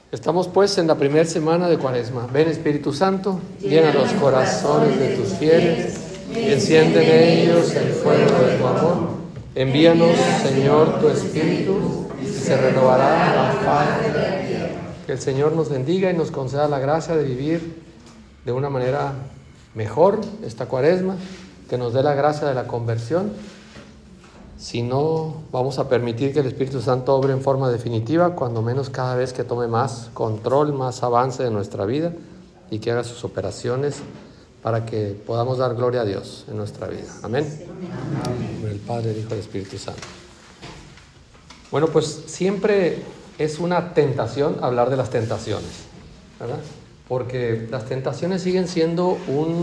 Estamos pues en la primera semana de Cuaresma. Ven, Espíritu Santo, llena los corazones de tus fieles y enciende en ellos el fuego de tu amor. Envíanos, Señor, tu Espíritu y se renovará la faz de la tierra. Que el Señor nos bendiga y nos conceda la gracia de vivir de una manera mejor esta Cuaresma, que nos dé la gracia de la conversión. Si no, vamos a permitir que el Espíritu Santo obre en forma definitiva, cuando menos cada vez que tome más control, más avance de nuestra vida y que haga sus operaciones para que podamos dar gloria a Dios en nuestra vida. Amén. Amén. El Padre, el Hijo y el Espíritu Santo. Bueno, pues siempre es una tentación hablar de las tentaciones, ¿verdad? Porque las tentaciones siguen siendo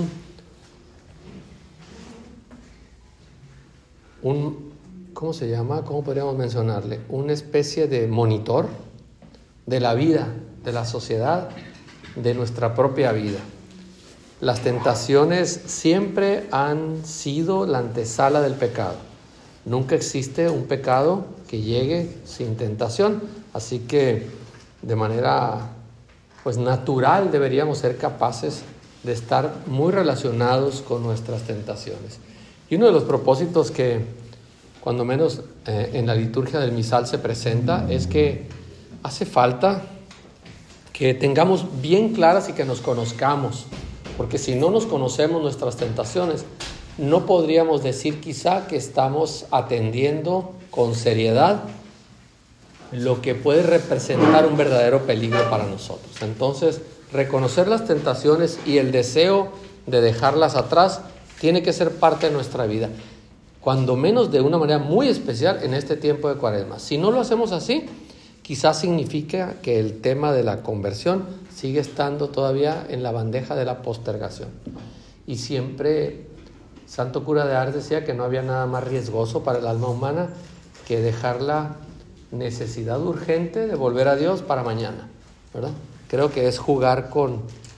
¿cómo se llama? ¿Cómo podríamos mencionarle? Una especie de monitor de la vida, de la sociedad, de nuestra propia vida. Las tentaciones siempre han sido la antesala del pecado. Nunca existe un pecado que llegue sin tentación. Así que de manera natural deberíamos ser capaces de estar muy relacionados con nuestras tentaciones. Y uno de los propósitos que cuando menos en la liturgia del misal se presenta, es que hace falta que tengamos bien claras y que nos conozcamos, porque si no nos conocemos nuestras tentaciones, no podríamos decir quizá que estamos atendiendo con seriedad lo que puede representar un verdadero peligro para nosotros. Entonces, reconocer las tentaciones y el deseo de dejarlas atrás tiene que ser parte de nuestra vida, cuando menos de una manera muy especial en este tiempo de Cuaresma. Si no lo hacemos así, quizás significa que el tema de la conversión sigue estando todavía en la bandeja de la postergación. Y siempre Santo Cura de Ars decía que no había nada más riesgoso para el alma humana que dejar la necesidad urgente de volver a Dios para mañana, ¿verdad? Creo que es jugar con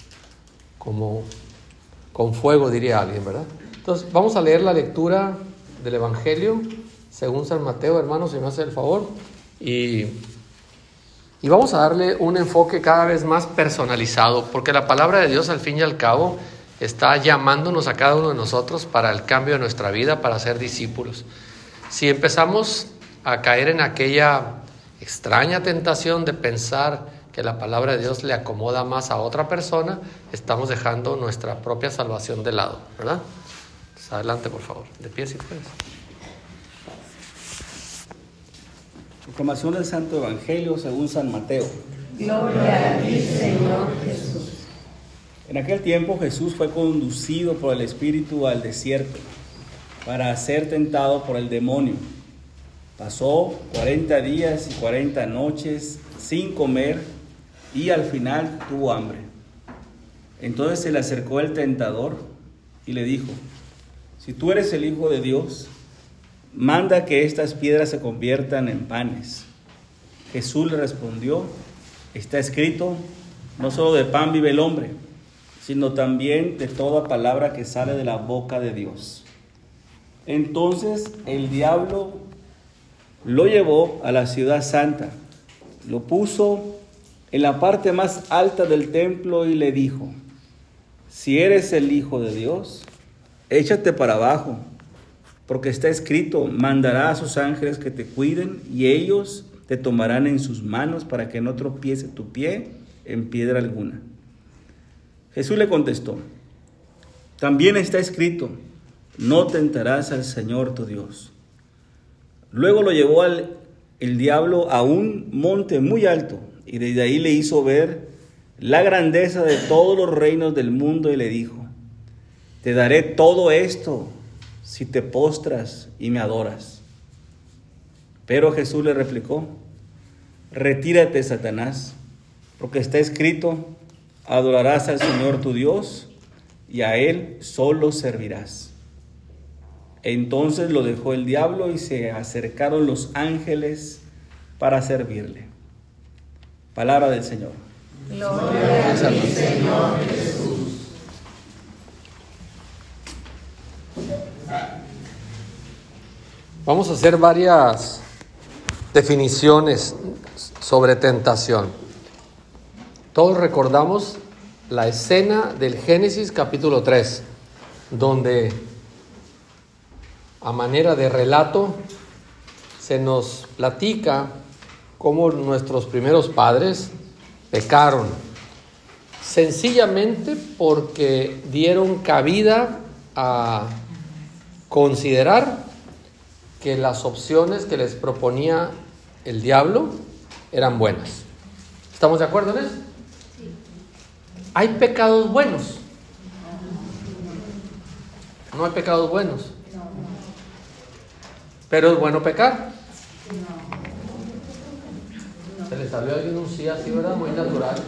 fuego, diría alguien, ¿verdad? Entonces, vamos a leer la lectura del Evangelio según San Mateo, hermanos, si me hace el favor, y vamos a darle un enfoque cada vez más personalizado, porque la palabra de Dios al fin y al cabo está llamándonos a cada uno de nosotros para el cambio de nuestra vida, para ser discípulos. Si empezamos a caer en aquella extraña tentación de pensar que la palabra de Dios le acomoda más a otra persona, estamos dejando nuestra propia salvación de lado, ¿verdad? Adelante, por favor. De pie, si puedes. Proclamación del Santo Evangelio según San Mateo. Gloria a ti, Señor Jesús. En aquel tiempo Jesús fue conducido por el Espíritu al desierto para ser tentado por el demonio. Pasó 40 días y 40 noches sin comer y al final tuvo hambre. Entonces se le acercó el tentador y le dijo: si tú eres el Hijo de Dios, manda que estas piedras se conviertan en panes. Jesús le respondió: está escrito, no solo de pan vive el hombre, sino también de toda palabra que sale de la boca de Dios. Entonces el diablo lo llevó a la ciudad santa, lo puso en la parte más alta del templo y le dijo: si eres el Hijo de Dios, échate para abajo, porque está escrito, mandará a sus ángeles que te cuiden y ellos te tomarán en sus manos para que no tropiece tu pie en piedra alguna. Jesús le contestó: también está escrito, no tentarás al Señor tu Dios. Luego lo llevó el diablo a un monte muy alto y desde ahí le hizo ver la grandeza de todos los reinos del mundo y le dijo: te daré todo esto si te postras y me adoras. Pero Jesús le replicó: retírate, Satanás, porque está escrito, adorarás al Señor tu Dios y a Él solo servirás. Entonces lo dejó el diablo y se acercaron los ángeles para servirle. Palabra del Señor. Gloria a ti, Señor Jesús. Vamos a hacer varias definiciones sobre tentación. Todos recordamos la escena del Génesis capítulo 3, donde a manera de relato se nos platica cómo nuestros primeros padres pecaron, sencillamente porque dieron cabida a considerar que las opciones que les proponía el diablo eran buenas. ¿Estamos de acuerdo en eso? Sí. ¿Hay pecados buenos? No hay pecados buenos. ¿Pero es bueno pecar? Se le salió a alguien un sí así, ¿verdad? Muy natural.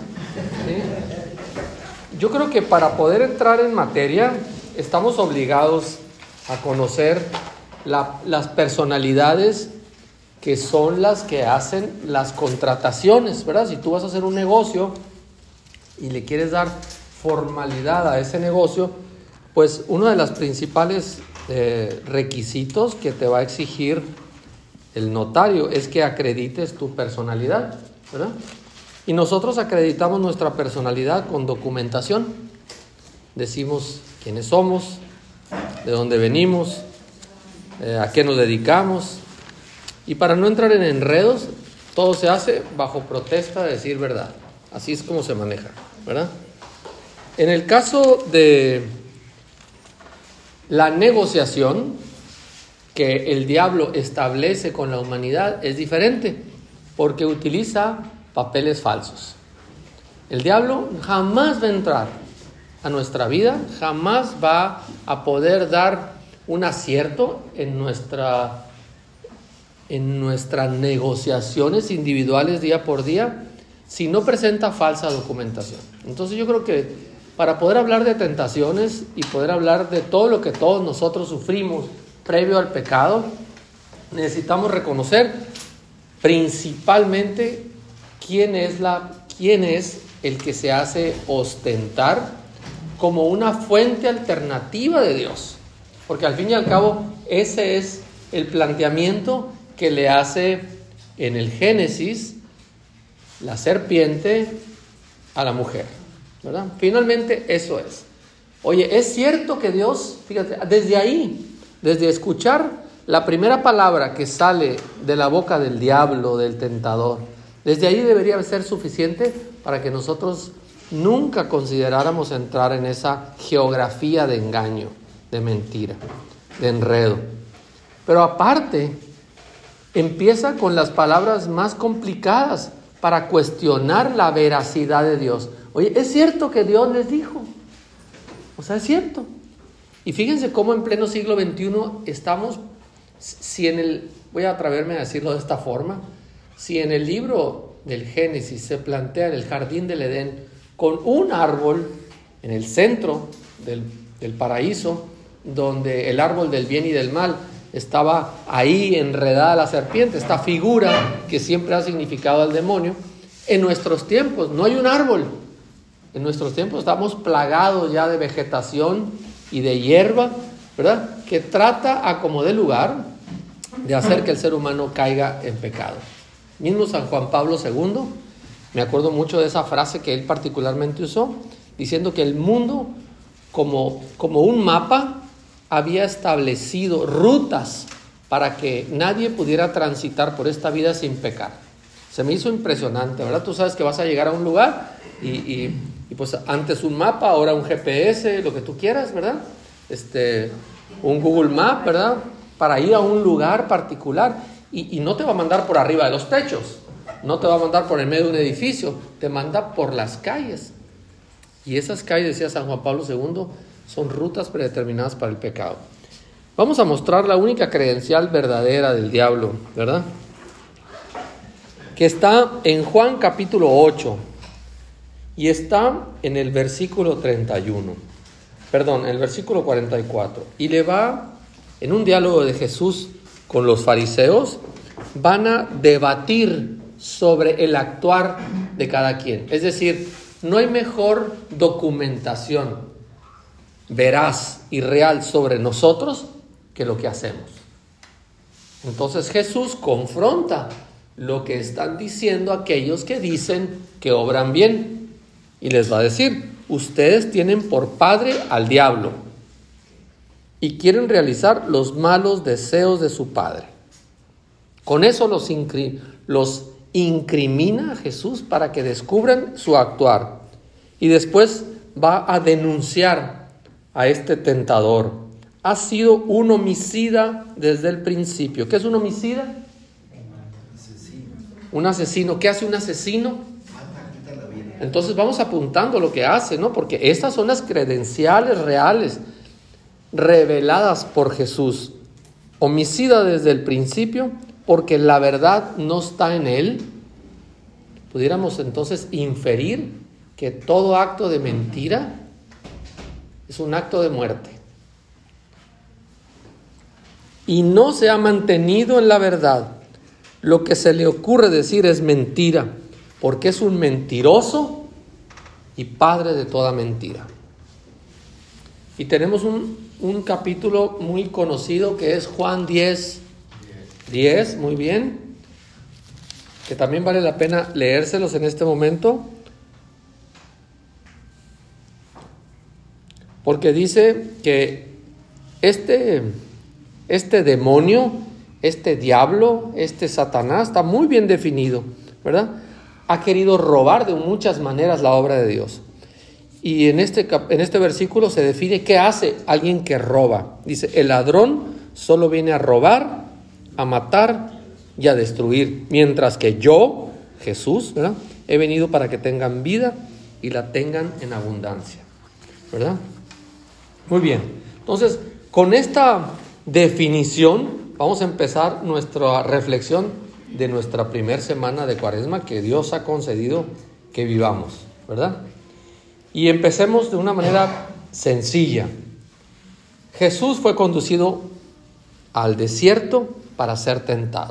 ¿Sí? Yo creo que para poder entrar en materia estamos obligados a conocer las personalidades que son las que hacen las contrataciones, ¿verdad? Si tú vas a hacer un negocio y le quieres dar formalidad a ese negocio, pues uno de los principales requisitos que te va a exigir el notario es que acredites tu personalidad, ¿verdad? Y nosotros acreditamos nuestra personalidad con documentación. Decimos quiénes somos, de dónde venimos, a qué nos dedicamos. Y para no entrar en enredos, todo se hace bajo protesta de decir verdad. Así es como se maneja, ¿verdad? En el caso de la negociación que el diablo establece con la humanidad es diferente, porque utiliza papeles falsos. El diablo jamás va a entrar a nuestra vida, jamás va a poder dar un acierto en nuestras negociaciones individuales día por día si no presenta falsa documentación. Entonces yo creo que para poder hablar de tentaciones y poder hablar de todo lo que todos nosotros sufrimos previo al pecado, necesitamos reconocer principalmente quién es el que se hace ostentar como una fuente alternativa de Dios. Porque al fin y al cabo ese es el planteamiento que le hace en el Génesis la serpiente a la mujer, ¿verdad? Finalmente eso es. Oye, es cierto que Dios, fíjate, desde ahí, desde escuchar la primera palabra que sale de la boca del diablo, del tentador, desde ahí debería ser suficiente para que nosotros nunca consideráramos entrar en esa geografía de engaño, de mentira, de enredo. Pero aparte, empieza con las palabras más complicadas para cuestionar la veracidad de Dios. Oye, ¿es cierto que Dios les dijo? O sea, es cierto. Y fíjense cómo en pleno siglo XXI estamos, voy a atreverme a decirlo de esta forma, si en el libro del Génesis se plantea en el jardín del Edén con un árbol en el centro del paraíso, donde el árbol del bien y del mal estaba ahí enredada la serpiente, esta figura que siempre ha significado al demonio. En nuestros tiempos no hay un árbol. En nuestros tiempos estamos plagados ya de vegetación y de hierba, ¿verdad? Que trata a como de lugar de hacer que el ser humano caiga en pecado. Mismo San Juan Pablo II, me acuerdo mucho de esa frase que él particularmente usó, diciendo que el mundo como un mapa había establecido rutas para que nadie pudiera transitar por esta vida sin pecar. Se me hizo impresionante, ¿verdad? Tú sabes que vas a llegar a un lugar y pues antes un mapa, ahora un GPS, lo que tú quieras, ¿verdad? Un Google Maps, ¿verdad? Para ir a un lugar particular y no te va a mandar por arriba de los techos, no te va a mandar por el medio de un edificio, te manda por las calles. Y esas calles, decía San Juan Pablo II, son rutas predeterminadas para el pecado. Vamos a mostrar la única credencial verdadera del diablo, ¿verdad? Que está en Juan capítulo 8 y está en el versículo 31. Perdón, en el versículo 44. Y le va, en un diálogo de Jesús con los fariseos, van a debatir sobre el actuar de cada quien. Es decir, no hay mejor documentación veraz y real sobre nosotros que lo que hacemos. Entonces Jesús confronta lo que están diciendo aquellos que dicen que obran bien. Y les va a decir, ustedes tienen por padre al diablo y quieren realizar los malos deseos de su padre. Con eso los incrimina a Jesús para que descubran su actuar. Y después va a denunciar a este tentador. Ha sido un homicida desde el principio. ¿Qué es un homicida? Un asesino. ¿Qué hace un asesino? Entonces vamos apuntando lo que hace, ¿no? Porque estas son las credenciales reales, reveladas por Jesús. Homicida desde el principio, porque la verdad no está en él. Pudiéramos entonces inferir que todo acto de mentira es un acto de muerte. Y no se ha mantenido en la verdad. Lo que se le ocurre decir es mentira, porque es un mentiroso y padre de toda mentira. Y tenemos un capítulo muy conocido que es Juan 10, muy bien, que también vale la pena leérselos en este momento, porque dice que este demonio, este diablo, este Satanás está muy bien definido, ¿verdad? Ha querido robar de muchas maneras la obra de Dios. Y en este versículo se define qué hace alguien que roba. Dice, el ladrón solo viene a robar, a matar y a destruir. Mientras que yo, Jesús, ¿verdad?, he venido para que tengan vida y la tengan en abundancia, ¿verdad? Muy bien. Entonces, con esta definición vamos a empezar nuestra reflexión de nuestra primera semana de Cuaresma que Dios ha concedido que vivamos, ¿verdad? Y empecemos de una manera sencilla. Jesús fue conducido al desierto para ser tentado.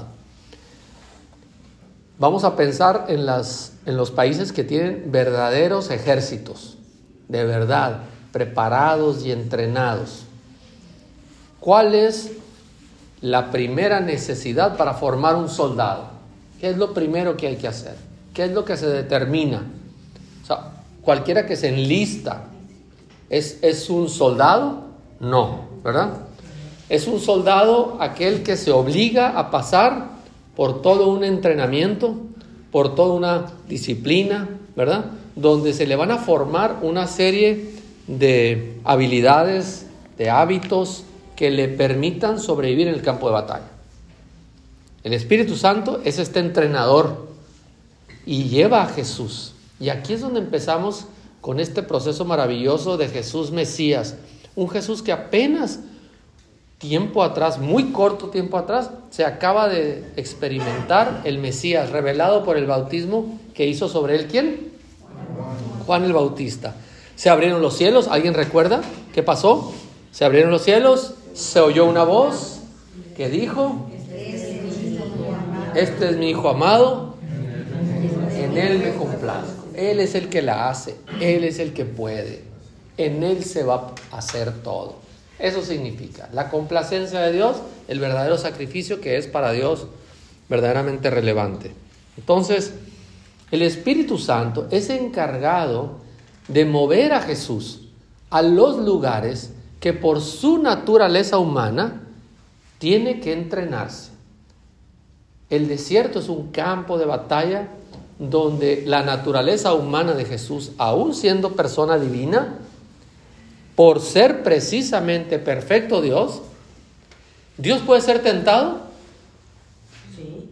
Vamos a pensar en los países que tienen verdaderos ejércitos, de verdad, preparados y entrenados. ¿Cuál es la primera necesidad para formar un soldado? ¿Qué es lo primero que hay que hacer? ¿Qué es lo que se determina? O sea, cualquiera que se enlista, ¿es un soldado? No, ¿verdad? Es un soldado aquel que se obliga a pasar por todo un entrenamiento, por toda una disciplina, ¿verdad? Donde se le van a formar una serie de habilidades, de hábitos que le permitan sobrevivir en el campo de batalla. El Espíritu Santo es este entrenador y lleva a Jesús. Y aquí es donde empezamos con este proceso maravilloso de Jesús Mesías. Un Jesús que apenas tiempo atrás, muy corto tiempo atrás, se acaba de experimentar el Mesías, revelado por el bautismo que hizo sobre él. ¿Quién? Juan el Bautista. Se abrieron los cielos. ¿Alguien recuerda qué pasó? Se abrieron los cielos. Se oyó una voz que dijo: este es mi Hijo amado, en Él me complazco. Él es el que la hace, Él es el que puede, en Él se va a hacer todo. Eso significa la complacencia de Dios, el verdadero sacrificio que es para Dios verdaderamente relevante. Entonces, el Espíritu Santo es encargado de mover a Jesús a los lugares que por su naturaleza humana tiene que entrenarse. El desierto es un campo de batalla donde la naturaleza humana de Jesús, aún siendo persona divina, por ser precisamente perfecto Dios puede ser tentado. Sí.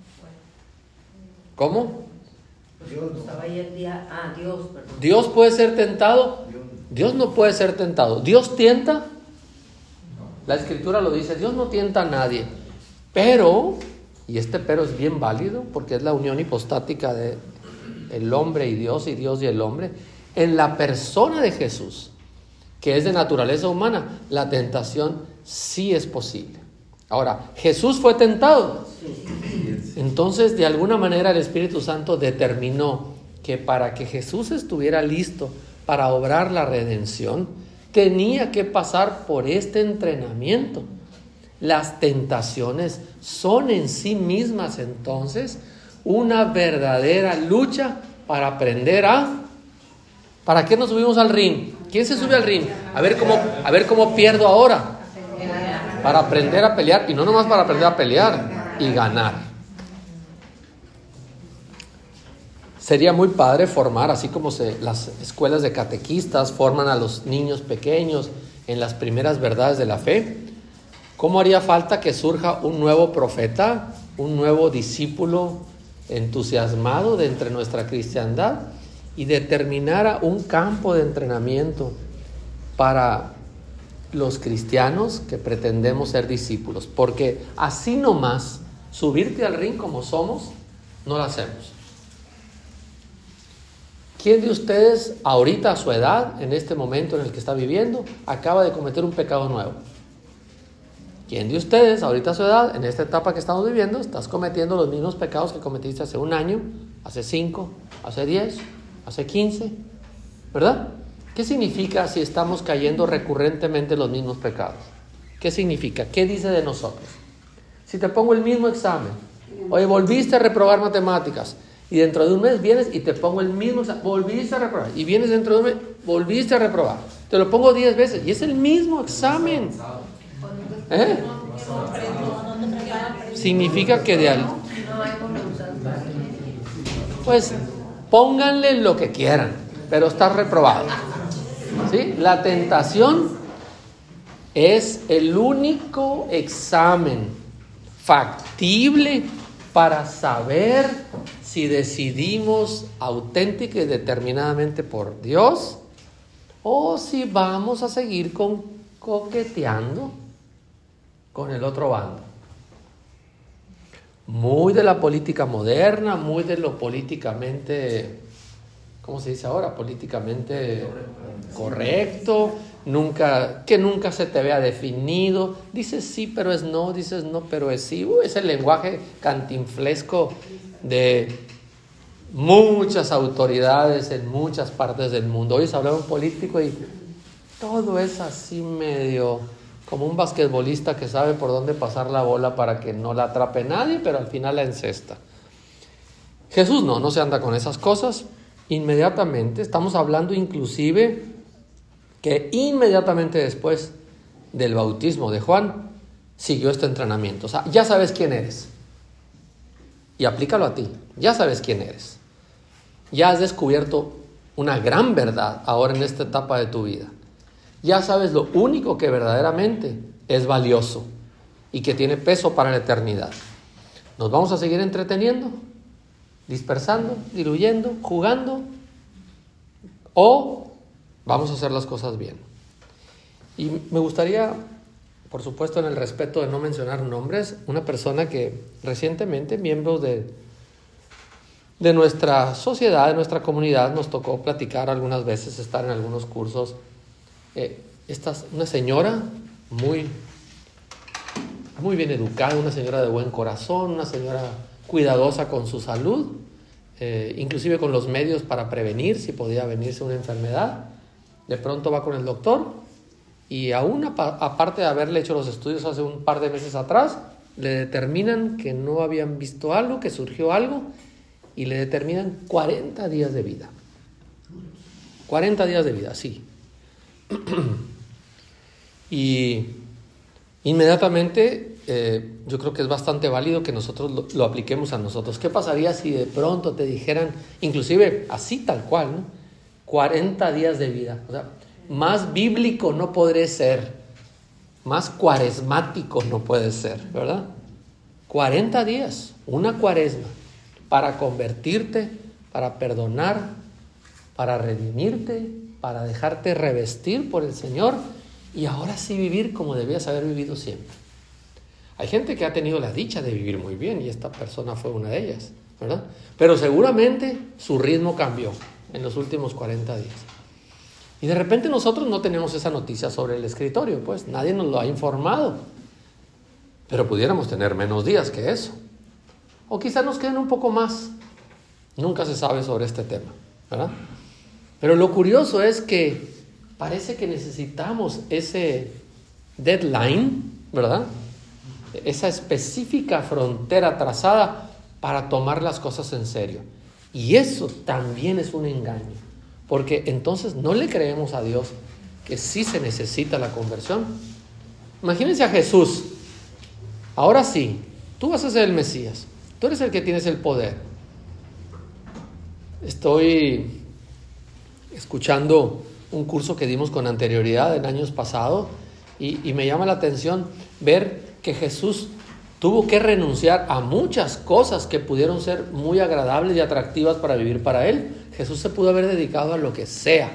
¿Cómo? Estaba ahí el día. Dios, perdón. ¿Dios puede ser tentado? Dios no puede ser tentado. ¿Dios tienta? La Escritura lo dice, Dios no tienta a nadie. Pero, y este pero es bien válido porque es la unión hipostática de el hombre y Dios y el hombre, en la persona de Jesús, que es de naturaleza humana, la tentación sí es posible. Ahora, ¿Jesús fue tentado? Entonces, de alguna manera el Espíritu Santo determinó que para que Jesús estuviera listo para obrar la redención, tenía que pasar por este entrenamiento. Las tentaciones son en sí mismas entonces una verdadera lucha para aprender a ¿Para qué nos subimos al ring? ¿Quién se sube al ring? A ver cómo pierdo ahora. Para aprender a pelear, y no nomás para aprender a pelear y ganar. Sería muy padre formar, así como las escuelas de catequistas forman a los niños pequeños en las primeras verdades de la fe. ¿Cómo haría falta que surja un nuevo profeta, un nuevo discípulo entusiasmado de entre nuestra cristiandad y determinara un campo de entrenamiento para los cristianos que pretendemos ser discípulos? Porque así nomás, subirte al ring como somos, no lo hacemos. ¿Quién de ustedes ahorita a su edad, en este momento en el que está viviendo, acaba de cometer un pecado nuevo? ¿Quién de ustedes ahorita a su edad, en esta etapa que estamos viviendo, estás cometiendo los mismos pecados que cometiste hace un año, hace 5, hace 10, hace 15? ¿Verdad? ¿Qué significa si estamos cayendo recurrentemente en los mismos pecados? ¿Qué significa? ¿Qué dice de nosotros? Si te pongo el mismo examen, oye, volviste a reprobar matemáticas, y dentro de un mes vienes y te pongo el mismo examen, volviste a reprobar, y vienes dentro de un mes, volviste a reprobar, te lo pongo 10 veces, y es el mismo examen. Significa que pues pónganle lo que quieran, pero estás reprobado. ¿Sí? La tentación es el único examen factible para saber si decidimos auténtica y determinadamente por Dios o si vamos a seguir coqueteando con el otro bando. Muy de la política moderna, muy de lo políticamente, ¿cómo se dice ahora? Políticamente correcto, que nunca se te vea definido. Dices sí, pero es no, dices no, pero es sí. Es el lenguaje cantinflesco de muchas autoridades en muchas partes del mundo. Hoy se habla de un político y todo es así medio como un basquetbolista que sabe por dónde pasar la bola para que no la atrape nadie, pero al final la encesta. Jesús no se anda con esas cosas. Inmediatamente, estamos hablando inclusive que inmediatamente después del bautismo de Juan, siguió este entrenamiento. O sea, ya sabes quién eres. Y aplícalo a ti. Ya sabes quién eres. Ya has descubierto una gran verdad ahora en esta etapa de tu vida. Ya sabes lo único que verdaderamente es valioso y que tiene peso para la eternidad. ¿Nos vamos a seguir entreteniendo, dispersando, diluyendo, jugando? ¿O vamos a hacer las cosas bien? Y me gustaría, por supuesto en el respeto de no mencionar nombres, una persona que recientemente, miembros de nuestra sociedad, de nuestra comunidad, nos tocó platicar algunas veces, estar en algunos cursos. Una señora muy bien educada, una señora de buen corazón, una señora cuidadosa con su salud, inclusive con los medios para prevenir si podía venirse una enfermedad. De pronto va con el doctor y aparte de haberle hecho los estudios hace un par de meses atrás, le determinan que no habían visto algo, que surgió algo, y le determinan 40 días de vida. 40 días de vida, sí. Y inmediatamente yo creo que es bastante válido que nosotros lo apliquemos a nosotros. ¿Qué pasaría si de pronto te dijeran, inclusive así tal cual, ¿no? 40 días de vida? O sea, más bíblico no podré ser, más cuaresmático no puede ser, ¿verdad? 40 días, una cuaresma, para convertirte, para perdonar, para redimirte, para dejarte revestir por el Señor y ahora sí vivir como debías haber vivido siempre. Hay gente que ha tenido la dicha de vivir muy bien y esta persona fue una de ellas, ¿verdad? Pero seguramente su ritmo cambió en los últimos 40 días. Y de repente nosotros no tenemos esa noticia sobre el escritorio, pues nadie nos lo ha informado. Pero pudiéramos tener menos días que eso. O quizá nos queden un poco más. Nunca se sabe sobre este tema, ¿verdad? Pero lo curioso es que parece que necesitamos ese deadline, ¿verdad? Esa específica frontera trazada para tomar las cosas en serio. Y eso también es un engaño. porque entonces no le creemos a Dios que sí se necesita la conversión. Imagínense a Jesús. Ahora sí, tú vas a ser el Mesías. Tú eres el que tienes el poder. Estoy escuchando un curso que dimos con anterioridad en años pasados y me llama la atención ver que Jesús tuvo que renunciar a muchas cosas que pudieron ser muy agradables y atractivas para vivir para Él. Jesús se pudo haber dedicado a lo que sea,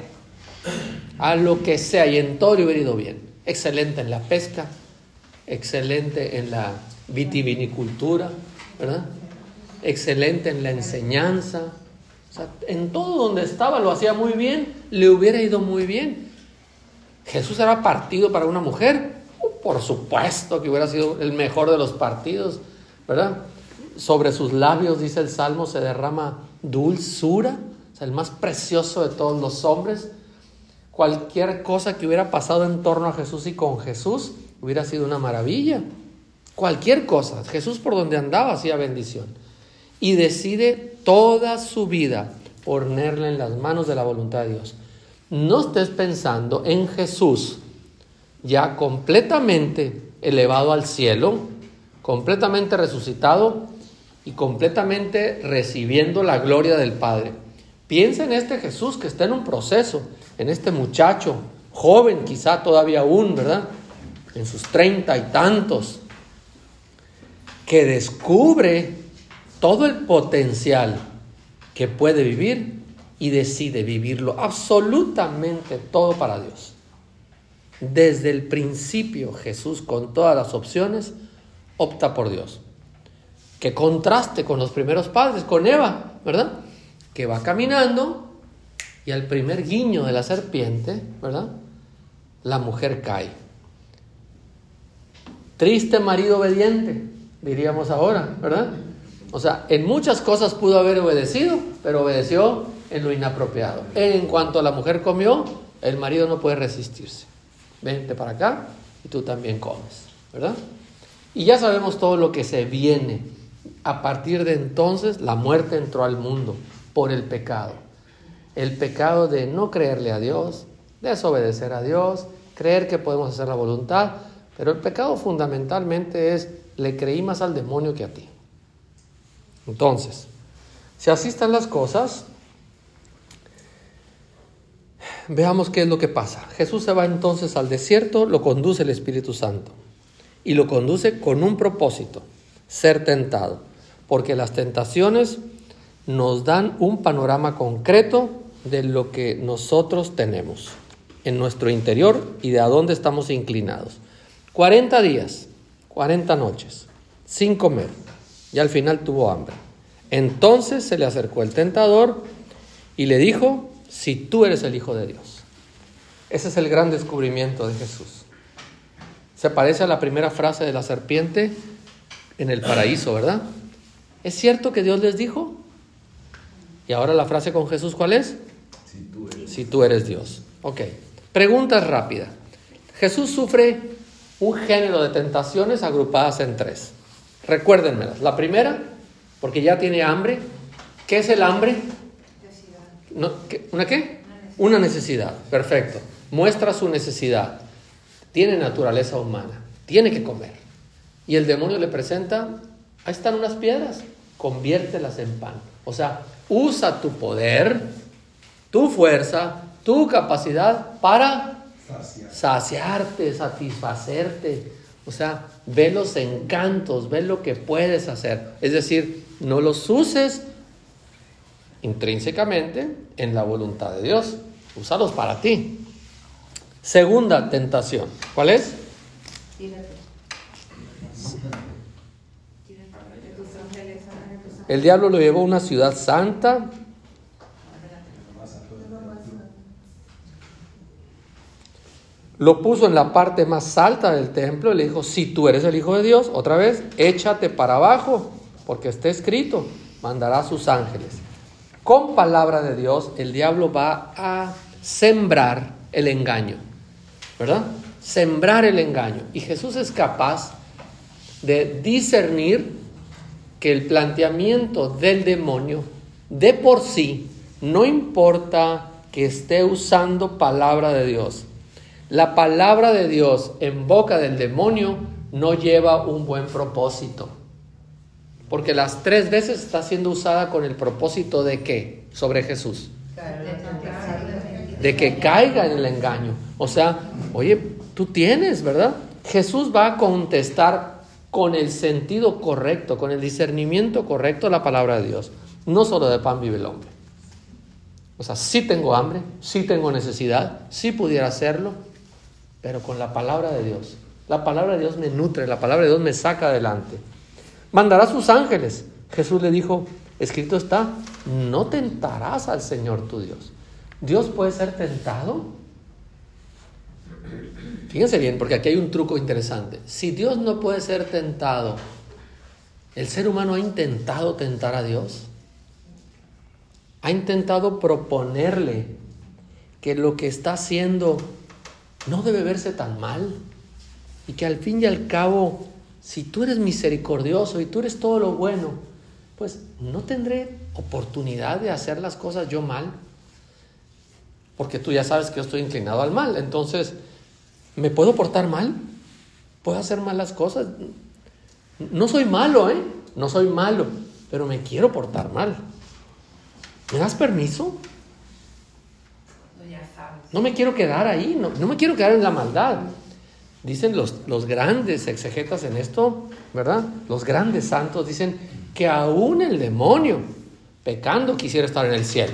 y en todo le hubiera ido bien. Excelente en la pesca, excelente en la vitivinicultura, ¿verdad? Excelente en la enseñanza. O sea, en todo donde estaba lo hacía muy bien, le hubiera ido muy bien. Jesús era partido para una mujer, por supuesto que hubiera sido el mejor de los partidos, ¿verdad? Sobre sus labios, dice el Salmo, se derrama dulzura, o sea, el más precioso de todos los hombres. Cualquier cosa que hubiera pasado en torno a Jesús y con Jesús hubiera sido una maravilla. Cualquier cosa, Jesús por donde andaba hacía bendición. Y decide toda su vida ponerla en las manos de la voluntad de Dios. No estés pensando en Jesús ya completamente elevado al cielo, completamente resucitado y completamente recibiendo la gloria del Padre. Piensa en este Jesús que está en un proceso, en este muchacho joven, quizá todavía aún, ¿verdad? En sus 30 y tantos, que descubre todo el potencial que puede vivir y decide vivirlo absolutamente todo para Dios. Desde el principio, Jesús, con todas las opciones, opta por Dios. Que contraste con los primeros padres, con Eva, ¿verdad? Que va caminando y al primer guiño de la serpiente, ¿verdad? La mujer cae. Triste marido obediente, diríamos ahora, ¿verdad? O sea, en muchas cosas pudo haber obedecido, pero obedeció en lo inapropiado. En cuanto la mujer comió, el marido no puede resistirse. Vente para acá y tú también comes, ¿verdad? Y ya sabemos todo lo que se viene. A partir de entonces, la muerte entró al mundo por el pecado. El pecado de no creerle a Dios, desobedecer a Dios, creer que podemos hacer la voluntad. Pero el pecado fundamentalmente es, le creí más al demonio que a ti. Entonces, si así están las cosas, veamos qué es lo que pasa. Jesús se va entonces al desierto, lo conduce el Espíritu Santo. Y lo conduce con un propósito, ser tentado. Porque las tentaciones nos dan un panorama concreto de lo que nosotros tenemos en nuestro interior y de a dónde estamos inclinados. 40 días, 40 noches, sin comer. Y al final tuvo hambre. Entonces se le acercó el tentador y le dijo, si tú eres el Hijo de Dios. Ese es el gran descubrimiento de Jesús. Se parece a la primera frase de la serpiente en el paraíso, ¿verdad? ¿Es cierto que Dios les dijo? Y ahora la frase con Jesús, ¿cuál es? Si tú eres Dios. Ok. Preguntas rápidas. Jesús sufre un género de tentaciones agrupadas en 3. Recuérdenmelas. La primera, porque ya tiene hambre. ¿Qué es el hambre? No, ¿una qué? Una necesidad. Perfecto. Muestra su necesidad. Tiene naturaleza humana. Tiene que comer. Y el demonio le presenta, ahí están unas piedras, conviértelas en pan. O sea, usa tu poder, tu fuerza, tu capacidad para saciarte, satisfacerte. O sea, ve los encantos, ve lo que puedes hacer. Es decir, no los uses intrínsecamente en la voluntad de Dios. Úsalos para ti. Segunda tentación. ¿Cuál es? El diablo lo llevó a una ciudad santa. Lo puso en la parte más alta del templo y le dijo, si tú eres el Hijo de Dios, otra vez, échate para abajo, porque está escrito, mandará a sus ángeles. Con palabra de Dios, el diablo va a sembrar el engaño, ¿verdad? Sembrar el engaño. Y Jesús es capaz de discernir que el planteamiento del demonio, de por sí, no importa que esté usando palabra de Dios. La palabra de Dios en boca del demonio no lleva un buen propósito. Porque las 3 veces está siendo usada con el propósito de ¿qué? Sobre Jesús. De que caiga en el engaño. O sea, oye, tú tienes, ¿verdad? Jesús va a contestar con el sentido correcto, con el discernimiento correcto la palabra de Dios. No solo de pan vive el hombre. O sea, sí tengo hambre, sí tengo necesidad, sí pudiera hacerlo, pero con la palabra de Dios. La palabra de Dios me nutre, la palabra de Dios me saca adelante. Mandará a sus ángeles. Jesús le dijo, escrito está, no tentarás al Señor tu Dios. ¿Dios puede ser tentado? Fíjense bien, porque aquí hay un truco interesante. Si Dios no puede ser tentado, ¿el ser humano ha intentado tentar a Dios? Ha intentado proponerle que lo que está haciendo no debe verse tan mal y que al fin y al cabo, si tú eres misericordioso y tú eres todo lo bueno, pues no tendré oportunidad de hacer las cosas yo mal, porque tú ya sabes que yo estoy inclinado al mal. Entonces, ¿me puedo portar mal? ¿Puedo hacer malas cosas? No soy malo, no soy malo, pero me quiero portar mal. ¿Me das permiso? No me quiero quedar ahí, no me quiero quedar en la maldad. Dicen los grandes exegetas en esto, ¿verdad? Los grandes santos dicen que aún el demonio, pecando, quisiera estar en el cielo.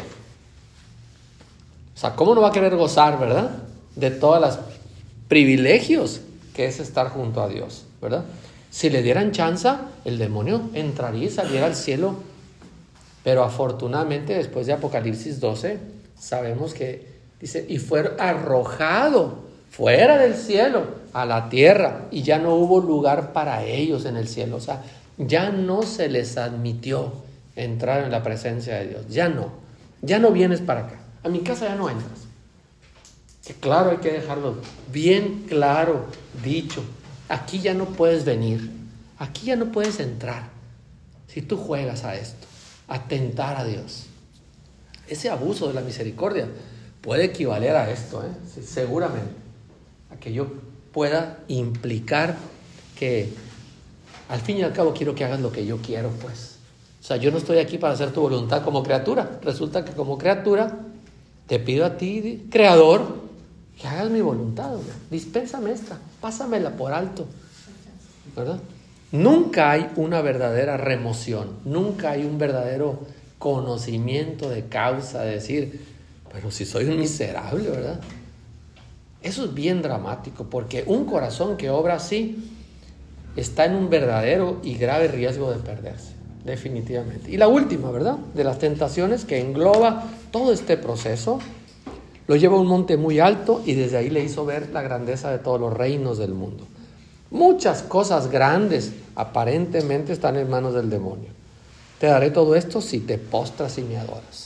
O sea, ¿cómo no va a querer gozar, verdad? De todos los privilegios que es estar junto a Dios, ¿verdad? Si le dieran chance, el demonio entraría y saliera al cielo. Pero afortunadamente, después de Apocalipsis 12, sabemos que dice, y fue arrojado fuera del cielo a la tierra, y ya no hubo lugar para ellos en el cielo. O sea, ya no se les admitió entrar en la presencia de Dios. Ya no vienes para acá. A mi casa ya no entras. Que claro, hay que dejarlo bien claro, dicho. Aquí ya no puedes venir. Aquí ya no puedes entrar. Si tú juegas a esto, a tentar a Dios. Ese abuso de la misericordia puede equivaler a esto, sí, seguramente. A que yo pueda implicar que al fin y al cabo quiero que hagas lo que yo quiero, pues. O sea, yo no estoy aquí para hacer tu voluntad como criatura. Resulta que como criatura te pido a ti, creador, que hagas mi voluntad, ¿verdad? Dispénsame esta, pásamela por alto, ¿verdad? Nunca hay una verdadera remoción, nunca hay un verdadero conocimiento de causa, de decir, pero si soy un miserable, ¿verdad? Eso es bien dramático, porque un corazón que obra así está en un verdadero y grave riesgo de perderse, definitivamente. Y la última, ¿verdad?, de las tentaciones, que engloba todo este proceso, lo lleva a un monte muy alto y desde ahí le hizo ver la grandeza de todos los reinos del mundo. Muchas cosas grandes aparentemente están en manos del demonio. Te daré todo esto si te postras y me adoras.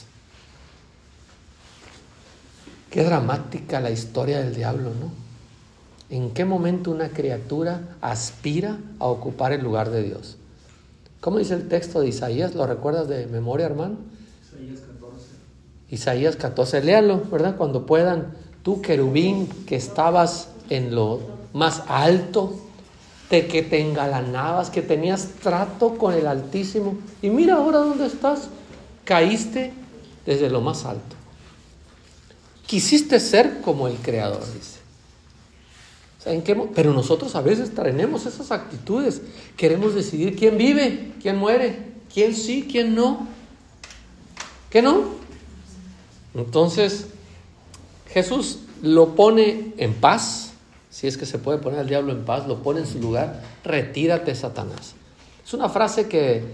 Qué dramática la historia del diablo, ¿no? ¿En qué momento una criatura aspira a ocupar el lugar de Dios? ¿Cómo dice el texto de Isaías? ¿Lo recuerdas de memoria, hermano? Isaías 14, léalo, ¿verdad? Cuando puedan. Tú, querubín, que estabas en lo más alto, que te engalanabas, que tenías trato con el Altísimo, y mira ahora dónde estás. Caíste desde lo más alto. Quisiste ser como el Creador, dice. O sea, pero nosotros a veces tenemos esas actitudes. Queremos decidir quién vive, quién muere, quién sí, quién no. ¿Qué no? Entonces, Jesús lo pone en paz. Si es que se puede poner al diablo en paz, lo pone en su lugar. Retírate, Satanás. Es una frase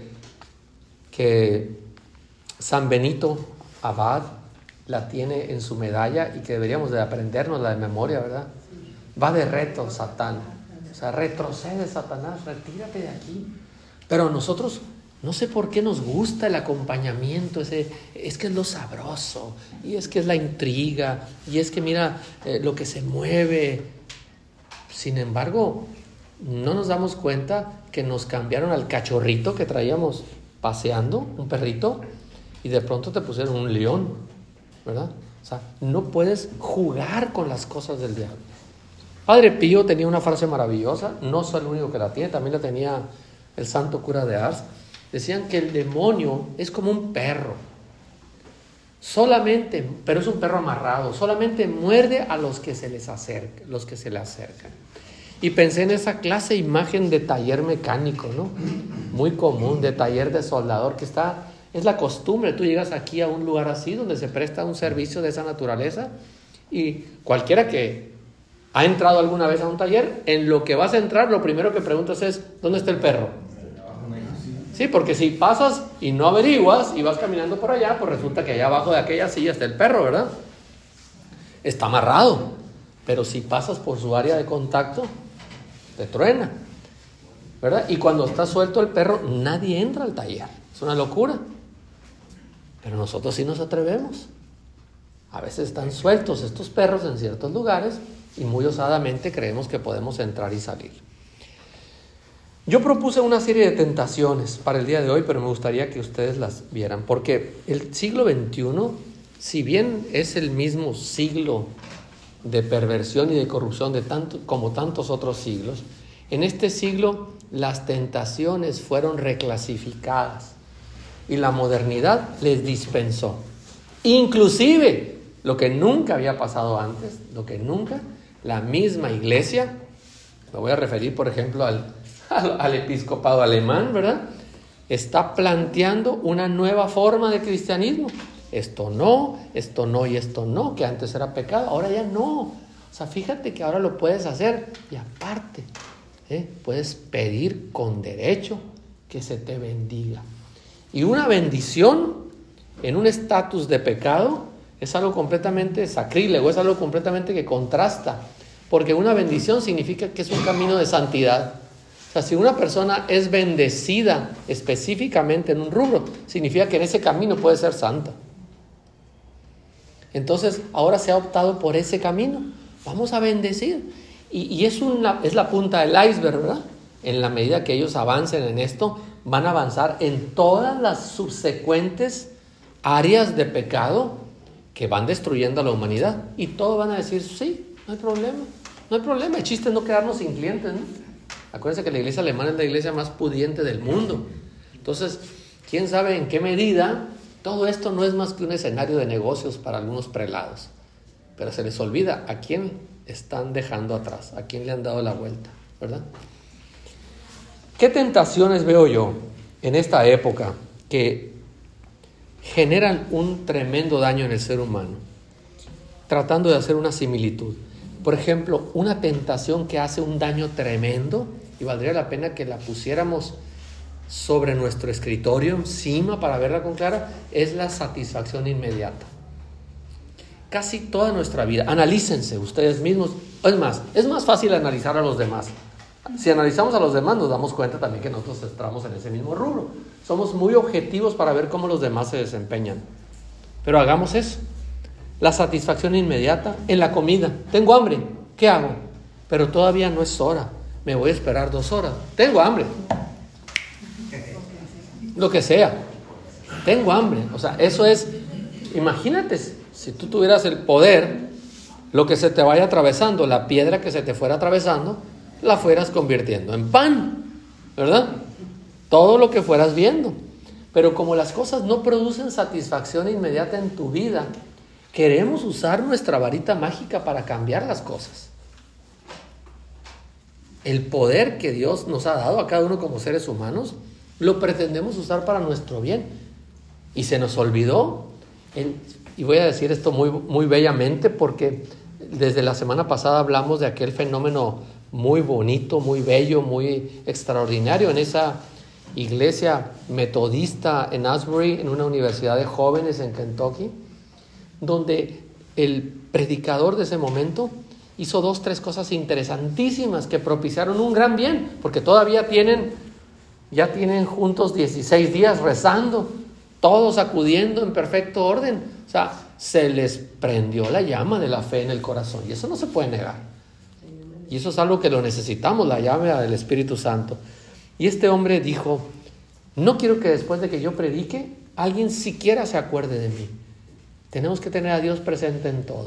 que San Benito Abad la tiene en su medalla y que deberíamos de aprendernos la de memoria, ¿verdad? Va de reto, Satán. O sea, retrocede, Satanás, retírate de aquí. Pero nosotros, no sé por qué nos gusta el acompañamiento, es que es lo sabroso, y es que es la intriga, y es que mira lo que se mueve. Sin embargo, no nos damos cuenta que nos cambiaron al cachorrito que traíamos paseando, un perrito, y de pronto te pusieron un león, ¿verdad? O sea, no puedes jugar con las cosas del diablo. Padre Pío tenía una frase maravillosa, no soy el único que la tiene, también la tenía el santo cura de Ars. Decían que el demonio es como un perro. Solamente, pero es un perro amarrado, solamente muerde a los que se les acercan, los que se le acercan. Y pensé en esa clase imagen de taller mecánico, ¿no? Muy común, de taller de soldador, que es la costumbre. Tú llegas aquí a un lugar así, donde se presta un servicio de esa naturaleza, y cualquiera que ha entrado alguna vez a un taller, en lo que vas a entrar, lo primero que preguntas es, ¿dónde está el perro? Sí, porque si pasas y no averiguas y vas caminando por allá, pues resulta que allá abajo de aquella silla está el perro, ¿verdad? Está amarrado, pero si pasas por su área de contacto, te truena, ¿verdad? Y cuando está suelto el perro, nadie entra al taller. Es una locura. Pero nosotros sí nos atrevemos. A veces están sueltos estos perros en ciertos lugares y muy osadamente creemos que podemos entrar y salir. Yo propuse una serie de tentaciones para el día de hoy, pero me gustaría que ustedes las vieran, porque el siglo XXI, si bien es el mismo siglo de perversión y de corrupción como tantos otros siglos, en este siglo las tentaciones fueron reclasificadas y la modernidad les dispensó. Inclusive, lo que nunca había pasado antes, la misma iglesia, me voy a referir por ejemplo al episcopado alemán, ¿verdad? Está planteando una nueva forma de cristianismo. Esto no y esto no, que antes era pecado, ahora ya no. O sea, fíjate que ahora lo puedes hacer y aparte, puedes pedir con derecho que se te bendiga. Y una bendición en un estatus de pecado es algo completamente sacrílego, es algo completamente que contrasta, porque una bendición significa que es un camino de santidad. O sea, si una persona es bendecida específicamente en un rubro, significa que en ese camino puede ser santa. Entonces, ahora se ha optado por ese camino. Vamos a bendecir. Y es la punta del iceberg, ¿verdad? En la medida que ellos avancen en esto, van a avanzar en todas las subsecuentes áreas de pecado que van destruyendo a la humanidad. Y todos van a decir, sí, no hay problema. El chiste es no quedarnos sin clientes, ¿no? Acuérdense que la iglesia alemana es la iglesia más pudiente del mundo. Entonces, quién sabe en qué medida todo esto no es más que un escenario de negocios para algunos prelados. Pero se les olvida a quién están dejando atrás, a quién le han dado la vuelta, ¿verdad? ¿Qué tentaciones veo yo en esta época que generan un tremendo daño en el ser humano? Tratando de hacer una similitud. Por ejemplo, una tentación que hace un daño tremendo, y valdría la pena que la pusiéramos sobre nuestro escritorio encima para verla con clara, es la satisfacción inmediata. Casi toda nuestra vida, analícense ustedes mismos. Es más fácil analizar a los demás. Si analizamos a los demás nos damos cuenta también que nosotros estamos en ese mismo rubro. Somos muy objetivos para ver cómo los demás se desempeñan. Pero hagamos eso. La satisfacción inmediata en la comida. Tengo hambre, ¿qué hago? Pero todavía no es hora. Me voy a esperar 2 horas. Tengo hambre. Lo que sea. Tengo hambre. O sea, eso es... Imagínate, si tú tuvieras el poder, lo que se te vaya atravesando, la piedra que se te fuera atravesando, la fueras convirtiendo en pan, ¿verdad? Todo lo que fueras viendo. Pero como las cosas no producen satisfacción inmediata en tu vida, queremos usar nuestra varita mágica para cambiar las cosas. El poder que Dios nos ha dado a cada uno como seres humanos, lo pretendemos usar para nuestro bien. Y se nos olvidó, y voy a decir esto muy, muy bellamente, porque desde la semana pasada hablamos de aquel fenómeno muy bonito, muy bello, muy extraordinario en esa iglesia metodista en Asbury, en una universidad de jóvenes en Kentucky, donde el predicador de ese momento hizo 2-3 cosas interesantísimas que propiciaron un gran bien, porque todavía ya tienen juntos 16 días rezando, todos acudiendo en perfecto orden. O sea, se les prendió la llama de la fe en el corazón, y eso no se puede negar. Y eso es algo que lo necesitamos, la llama del Espíritu Santo. Y este hombre dijo, no quiero que después de que yo predique, alguien siquiera se acuerde de mí. Tenemos que tener a Dios presente en todo.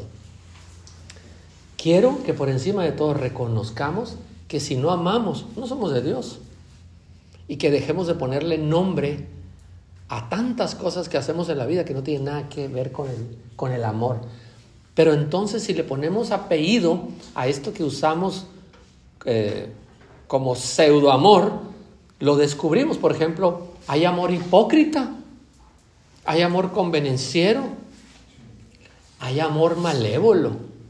Quiero que por encima de todo reconozcamos que si no amamos, no somos de Dios. Y que dejemos de ponerle nombre a tantas cosas que hacemos en la vida que no tienen nada que ver con el amor. Pero entonces si le ponemos apellido a esto que usamos como pseudoamor, lo descubrimos. Por ejemplo, hay amor hipócrita, hay amor convenenciero, hay amor malévolo.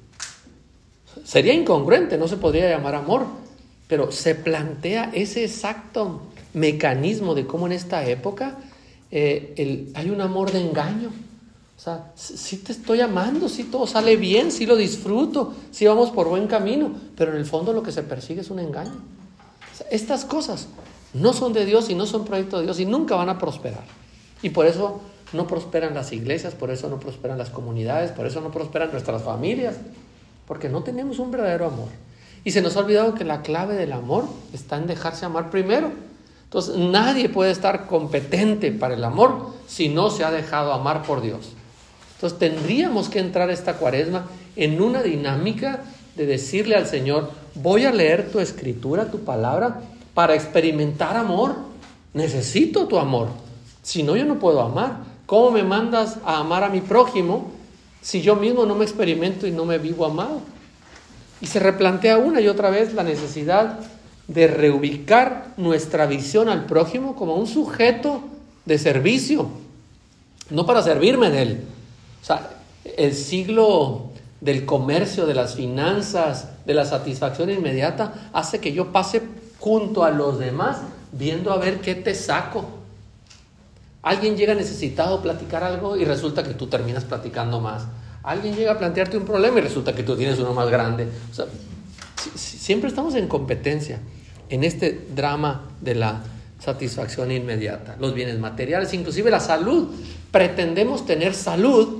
Sería incongruente, no se podría llamar amor, pero se plantea ese exacto mecanismo de cómo en esta época hay un amor de engaño. O sea, sí te estoy amando, sí todo sale bien, sí lo disfruto, sí vamos por buen camino, pero en el fondo lo que se persigue es un engaño. O sea, estas cosas no son de Dios y no son proyecto de Dios y nunca van a prosperar. Y por eso no prosperan las iglesias, por eso no prosperan las comunidades, por eso no prosperan nuestras familias, porque no tenemos un verdadero amor. Y se nos ha olvidado que la clave del amor está en dejarse amar primero. Entonces nadie puede estar competente para el amor si no se ha dejado amar por Dios. Entonces tendríamos que entrar esta Cuaresma en una dinámica de decirle al Señor: voy a leer tu escritura, tu palabra, para experimentar amor. Necesito tu amor, si no yo no puedo amar. ¿Cómo me mandas a amar a mi prójimo si yo mismo no me experimento y no me vivo amado? Y se replantea una y otra vez la necesidad de reubicar nuestra visión al prójimo como un sujeto de servicio, no para servirme de él. O sea, el siglo del comercio, de las finanzas, de la satisfacción inmediata, hace que yo pase junto a los demás viendo a ver qué te saco. Alguien llega necesitado a platicar algo y resulta que tú terminas platicando más. Alguien llega a plantearte un problema y resulta que tú tienes uno más grande. O sea, siempre estamos en competencia en este drama de la satisfacción inmediata. Los bienes materiales, inclusive la salud. Pretendemos tener salud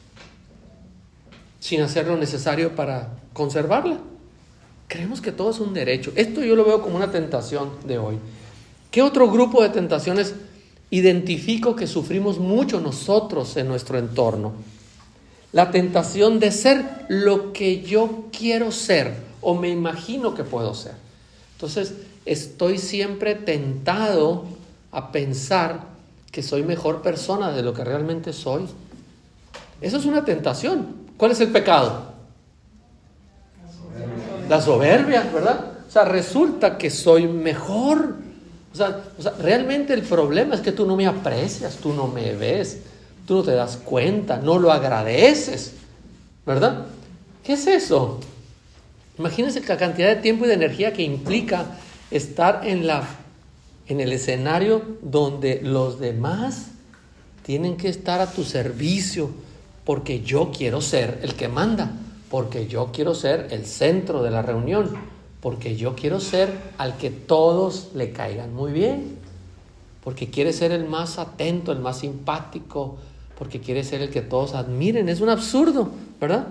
sin hacer lo necesario para conservarla. Creemos que todo es un derecho. Esto yo lo veo como una tentación de hoy. ¿Qué otro grupo de tentaciones identifico que sufrimos mucho nosotros en nuestro entorno? La tentación de ser lo que yo quiero ser o me imagino que puedo ser. Entonces, estoy siempre tentado a pensar que soy mejor persona de lo que realmente soy. Eso es una tentación. ¿Cuál es el pecado? La soberbia, ¿verdad? O sea, resulta que soy mejor. O sea, realmente el problema es que tú no me aprecias, tú no me ves, tú no te das cuenta, no lo agradeces, ¿verdad? ¿Qué es eso? Imagínense la cantidad de tiempo y de energía que implica estar en el escenario donde los demás tienen que estar a tu servicio, porque yo quiero ser el que manda, porque yo quiero ser el centro de la reunión, porque yo quiero ser al que todos le caigan muy bien, porque quiere ser el más atento, el más simpático, porque quiere ser el que todos admiren. Es un absurdo, ¿verdad?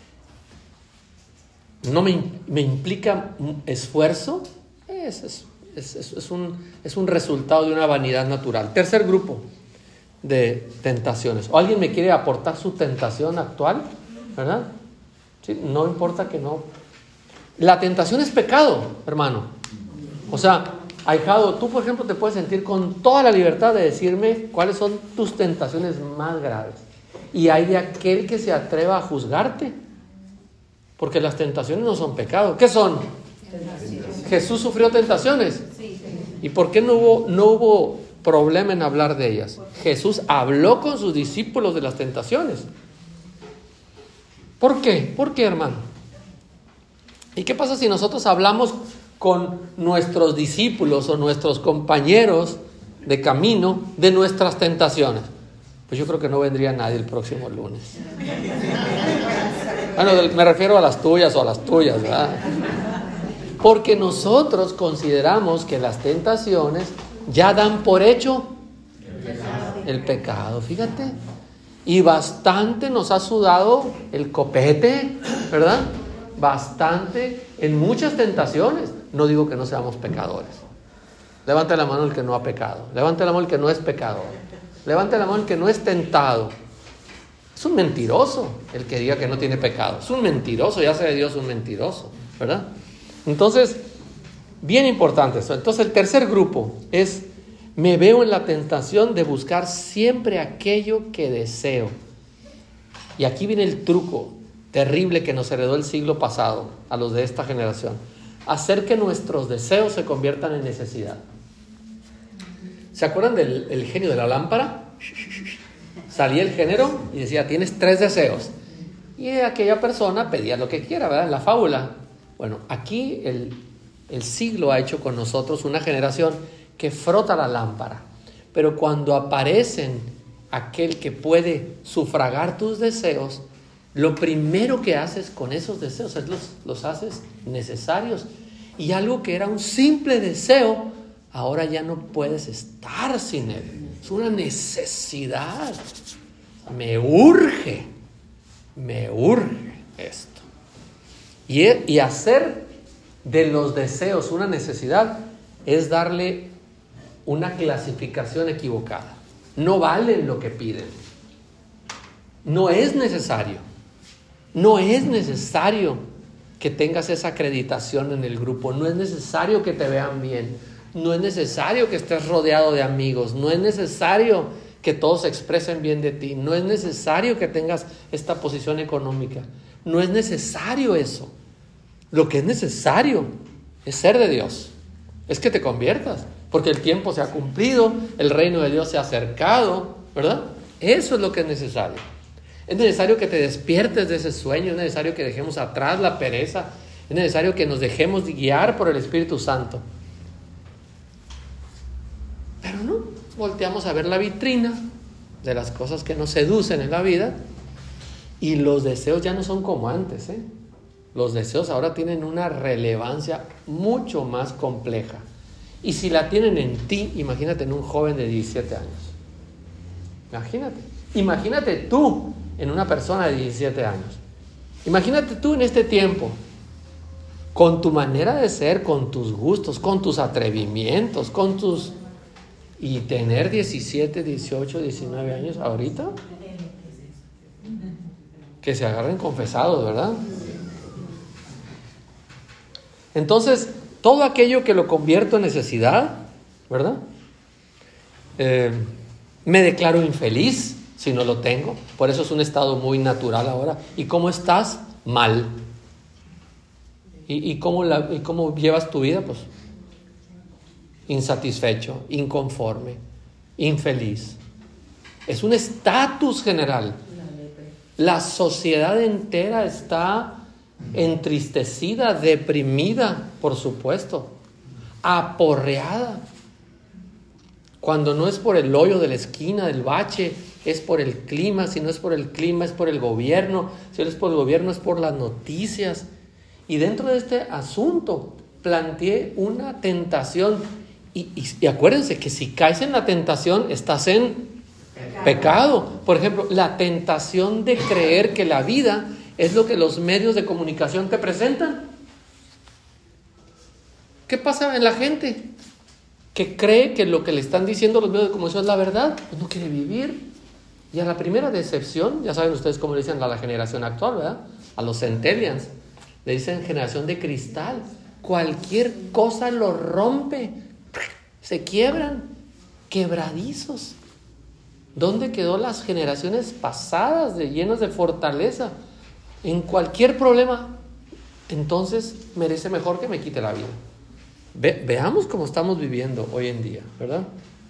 No me implica esfuerzo. Es un resultado de una vanidad natural. Tercer grupo de tentaciones. ¿O alguien me quiere aportar su tentación actual? ¿Verdad? Sí, no importa que no. La tentación es pecado, hermano. O sea, ahijado, tú por ejemplo te puedes sentir con toda la libertad de decirme cuáles son tus tentaciones más graves. Y hay de aquel que se atreva a juzgarte, porque las tentaciones no son pecado. ¿Qué son? Jesús sufrió tentaciones. ¿Y por qué no hubo problema en hablar de ellas? Jesús habló con sus discípulos de las tentaciones. ¿Por qué? ¿Por qué, hermano? ¿Y qué pasa si nosotros hablamos con nuestros discípulos o nuestros compañeros de camino de nuestras tentaciones? Pues yo creo que no vendría nadie el próximo lunes. Bueno, me refiero a las tuyas o a las tuyas, ¿verdad? Porque nosotros consideramos que las tentaciones ya dan por hecho el pecado, fíjate. Y bastante nos ha sudado el copete, ¿verdad? Bastante en muchas tentaciones. No digo que no seamos pecadores. Levante la mano el que no ha pecado. Levante la mano el que no es pecador. Levante la mano el que no es tentado. Es un mentiroso el que diga que no tiene pecado. Es un mentiroso, ya sea de Dios un mentiroso, ¿verdad? Entonces, bien importante eso. Entonces, el tercer grupo es: me veo en la tentación de buscar siempre aquello que deseo. Y aquí viene el truco terrible que nos heredó el siglo pasado a los de esta generación: hacer que nuestros deseos se conviertan en necesidad. ¿Se acuerdan del genio de la lámpara? Salía el género y decía: tienes 3 deseos. Y aquella persona pedía lo que quiera, ¿verdad? En la fábula. Bueno, aquí el siglo ha hecho con nosotros una generación que frota la lámpara. Pero cuando aparecen aquel que puede sufragar tus deseos, lo primero que haces con esos deseos es los haces necesarios. Y algo que era un simple deseo, ahora ya no puedes estar sin él. Es una necesidad. Me urge esto. Y hacer de los deseos una necesidad es darle una clasificación equivocada. No valen lo que piden. No es necesario. No es necesario que tengas esa acreditación en el grupo. No es necesario que te vean bien. No es necesario que estés rodeado de amigos. No es necesario que todos expresen bien de ti. No es necesario que tengas esta posición económica. No es necesario eso. Lo que es necesario es ser de Dios. Es que te conviertas. Porque el tiempo se ha cumplido, el reino de Dios se ha acercado, ¿verdad? Eso es lo que es necesario. Es necesario que te despiertes de ese sueño, es necesario que dejemos atrás la pereza, es necesario que nos dejemos guiar por el Espíritu Santo. Pero no, volteamos a ver la vitrina de las cosas que nos seducen en la vida y los deseos ya no son como antes, ¿eh? Los deseos ahora tienen una relevancia mucho más compleja. Y si la tienen en ti, imagínate en un joven de 17 años. Imagínate tú en una persona de 17 años. Imagínate tú en este tiempo, con tu manera de ser, con tus gustos, con tus atrevimientos, y tener 17, 18, 19 años ahorita. Que se agarren confesados, ¿verdad? Entonces, todo aquello que lo convierto en necesidad, ¿verdad? Me declaro infeliz si no lo tengo. Por eso es un estado muy natural ahora. ¿Y cómo estás? Mal. ¿Y cómo llevas tu vida? Pues insatisfecho, inconforme, infeliz. Es un estatus general. La sociedad entera está entristecida, deprimida, por supuesto, aporreada. Cuando no es por el hoyo de la esquina, del bache, es por el clima. Si no es por el clima, es por el gobierno. Si no es por el gobierno, es por las noticias. Y dentro de este asunto planteé una tentación. Y acuérdense que si caes en la tentación, estás en pecado. Por ejemplo, la tentación de creer que la vida es lo que los medios de comunicación te presentan. ¿Qué pasa en la gente? Que cree que lo que le están diciendo los medios de comunicación es la verdad, pues no quiere vivir. Y a la primera decepción, ya saben ustedes cómo le dicen a la generación actual, ¿verdad? A los centennials, le dicen generación de cristal. Cualquier cosa lo rompe, se quiebran, quebradizos. ¿Dónde quedó las generaciones pasadas llenas de fortaleza? En cualquier problema, entonces merece mejor que me quite la vida. Veamos cómo estamos viviendo hoy en día, ¿verdad?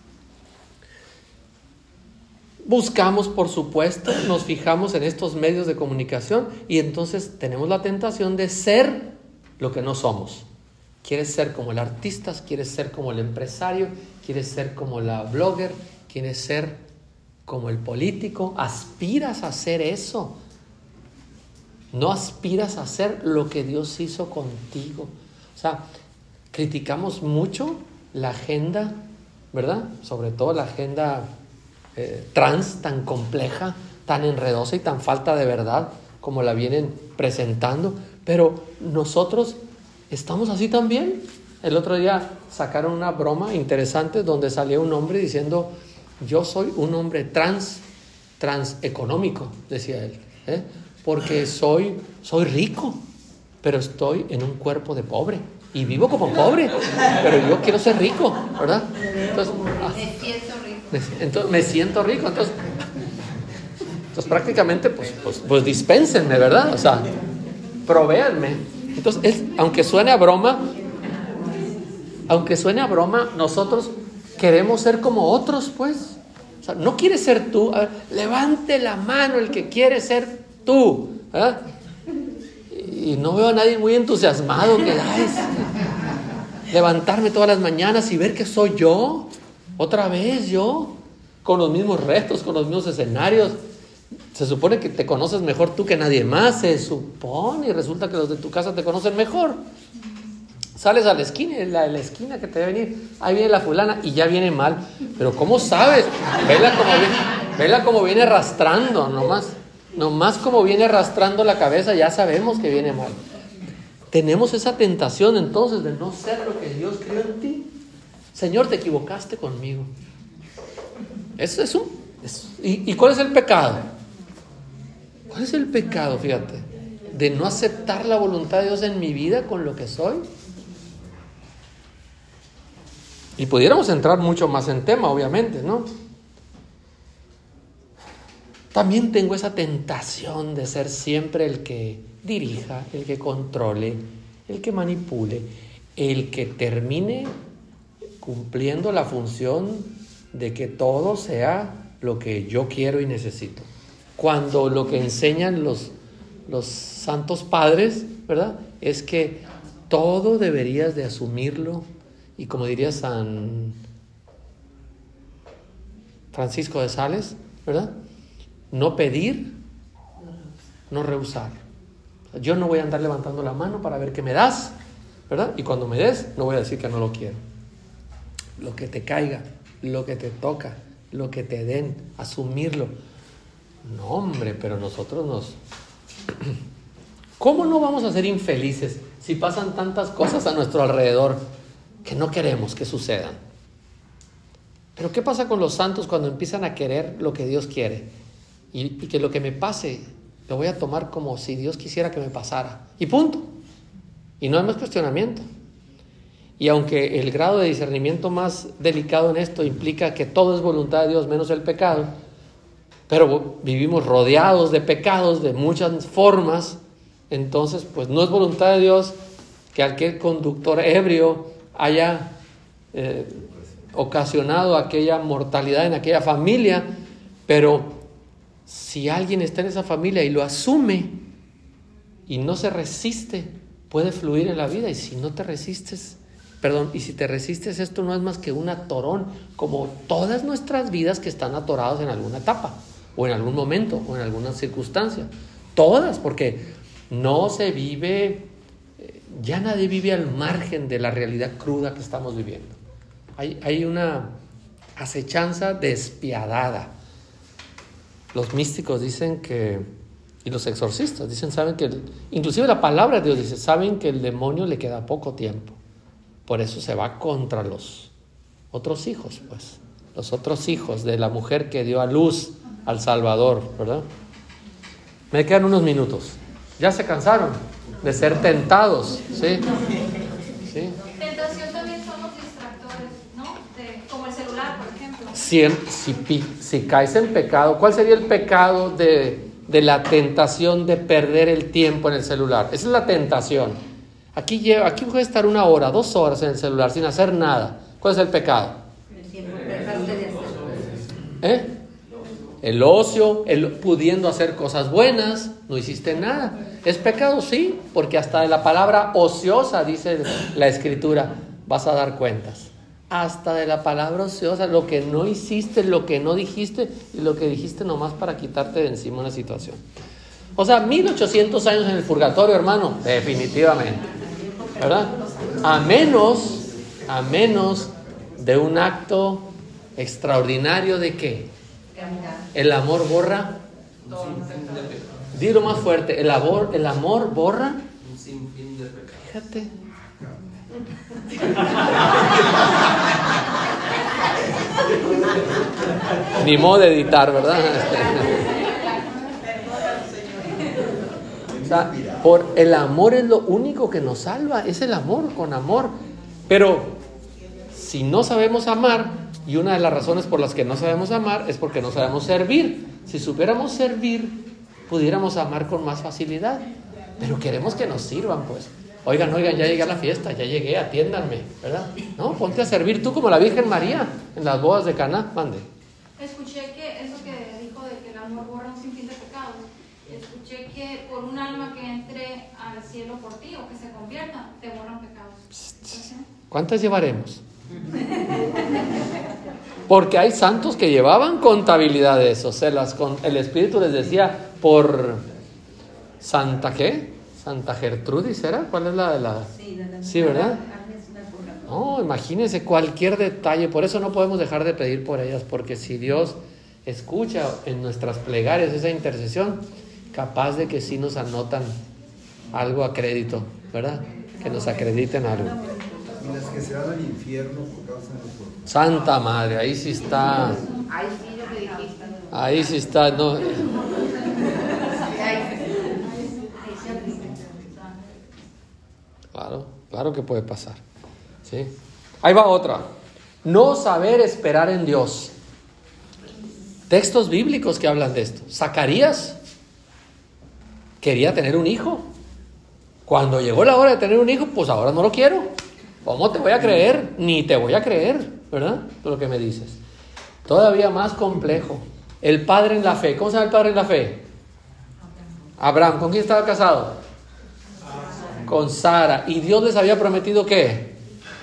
Buscamos, por supuesto, nos fijamos en estos medios de comunicación y entonces tenemos la tentación de ser lo que no somos. Quieres ser como el artista, quieres ser como el empresario, quieres ser como la blogger, quieres ser como el político, aspiras a ser eso. No aspiras a hacer lo que Dios hizo contigo. O sea, criticamos mucho la agenda, ¿verdad? Sobre todo la agenda trans, tan compleja, tan enredosa y tan falta de verdad como la vienen presentando. Pero nosotros estamos así también. El otro día sacaron una broma interesante donde salía un hombre diciendo: yo soy un hombre trans, transeconómico, decía él, porque soy rico, pero estoy en un cuerpo de pobre y vivo como pobre, pero yo quiero ser rico, ¿verdad? Entonces, me siento rico. Entonces prácticamente, pues dispénsenme, ¿verdad? O sea, provéanme. Entonces, aunque suene a broma, nosotros queremos ser como otros, pues. O sea, no quieres ser tú. A ver, levante la mano el que quiere ser tú, ¿verdad? Y no veo a nadie muy entusiasmado que levantarme todas las mañanas y ver que soy yo, otra vez yo, con los mismos retos, con los mismos escenarios. Se supone que te conoces mejor tú que nadie más, se supone, y resulta que los de tu casa te conocen mejor. Sales a la esquina, la esquina que te va a venir, ahí viene la fulana y ya viene mal. Pero ¿cómo sabes? Vela como viene arrastrando, nomás como viene arrastrando la cabeza, ya sabemos que viene mal. Tenemos esa tentación entonces de no ser lo que Dios creó en ti. Señor, te equivocaste conmigo. Eso es ¿Y cuál es el pecado? ¿Cuál es el pecado, fíjate? De no aceptar la voluntad de Dios en mi vida con lo que soy. Y pudiéramos entrar mucho más en tema, obviamente, ¿no? También tengo esa tentación de ser siempre el que dirija, el que controle, el que manipule, el que termine cumpliendo la función de que todo sea lo que yo quiero y necesito. Cuando lo que enseñan los santos padres, ¿verdad?, es que todo deberías de asumirlo, y como diría San Francisco de Sales, ¿verdad?, no pedir, no rehusar. Yo no voy a andar levantando la mano para ver qué me das, ¿verdad? Y cuando me des, no voy a decir que no lo quiero. Lo que te caiga, lo que te toca, lo que te den, asumirlo. No, hombre, pero nosotros ¿Cómo no vamos a ser infelices si pasan tantas cosas a nuestro alrededor que no queremos que sucedan? Pero ¿qué pasa con los santos cuando empiezan a querer lo que Dios quiere? Y que lo que me pase lo voy a tomar como si Dios quisiera que me pasara. Y punto. Y no hay más cuestionamiento. Y aunque el grado de discernimiento más delicado en esto implica que todo es voluntad de Dios menos el pecado, pero vivimos rodeados de pecados de muchas formas, entonces pues no es voluntad de Dios que aquel conductor ebrio haya ocasionado aquella mortalidad en aquella familia, pero si alguien está en esa familia y lo asume y no se resiste, puede fluir en la vida. Y si no te resistes, y si te resistes, esto no es más que un atorón, como todas nuestras vidas que están atorados en alguna etapa, o en algún momento, o en alguna circunstancia. Todas, porque no se vive, ya nadie vive al margen de la realidad cruda que estamos viviendo. Hay una acechanza despiadada. Los místicos dicen y los exorcistas dicen, saben que, inclusive la palabra de Dios dice, saben que el demonio le queda poco tiempo. Por eso se va contra los otros hijos, pues. Los otros hijos de la mujer que dio a luz al Salvador, ¿verdad? Me quedan unos minutos. ¿Ya se cansaron de ser tentados? ¿Sí? ¿Sí? Tentación también son los distractores, ¿no? Como el celular, por ejemplo. Si caes en pecado, ¿cuál sería el pecado de la tentación de perder el tiempo en el celular? Esa es la tentación. Aquí puede estar 1 hora, 2 horas en el celular sin hacer nada. ¿Cuál es el pecado? El tiempo, dejaste de hacer. El ocio, pudiendo hacer cosas buenas, no hiciste nada. ¿Es pecado? Sí, porque hasta de la palabra ociosa, dice la Escritura, vas a dar cuentas. Hasta de la palabra ociosa, lo que no hiciste, lo que no dijiste y lo que dijiste nomás para quitarte de encima una situación. O sea, 1800 años en el purgatorio, hermano, definitivamente, ¿verdad? A menos de un acto extraordinario de ¿qué? El amor borra. Dilo más fuerte. El amor borra un sinfín de pecados. Fíjate. Ni modo de editar, ¿verdad? sea, por el amor es lo único que nos salva, es el amor, con amor. Pero si no sabemos amar, y una de las razones por las que no sabemos amar es porque no sabemos servir. Si supiéramos servir, pudiéramos amar con más facilidad. Pero queremos que nos sirvan, pues. Oigan, ya llegué a la fiesta, ya llegué, atiéndanme, ¿verdad? No, ponte a servir tú como la Virgen María en las bodas de Caná. Mande. Escuché que eso que dijo de que el amor borra un sinfín de pecados. Escuché que por un alma que entre al cielo por ti o que se convierta, te borran pecados. ¿Entonces? ¿Cuántas llevaremos? Porque hay santos que llevaban contabilidad de eso. El Espíritu les decía por Santa ¿qué? Santa Gertrudis, ¿era? ¿Cuál es la de la? Sí, ¿verdad? No, imagínense cualquier detalle. Por eso no podemos dejar de pedir por ellas, porque si Dios escucha en nuestras plegarias esa intercesión, capaz de que sí nos anotan algo a crédito, ¿verdad? Que nos acrediten algo. Y las que se van al infierno por causa de nosotros. Santa Madre, ahí sí está. Ay, sí, lo que dijiste. Ahí sí está, no. Claro que puede pasar. ¿Sí? Ahí va otra. No saber esperar en Dios. Textos bíblicos que hablan de esto. Zacarías quería tener un hijo. Cuando llegó la hora de tener un hijo, pues ahora no lo quiero. ¿Cómo te voy a creer? Ni te voy a creer, ¿verdad? Lo que me dices. Todavía más complejo. El padre en la fe. ¿Cómo se llama el padre en la fe? Abraham. ¿Con quién estaba casado? Con Sara. ¿Y Dios les había prometido qué?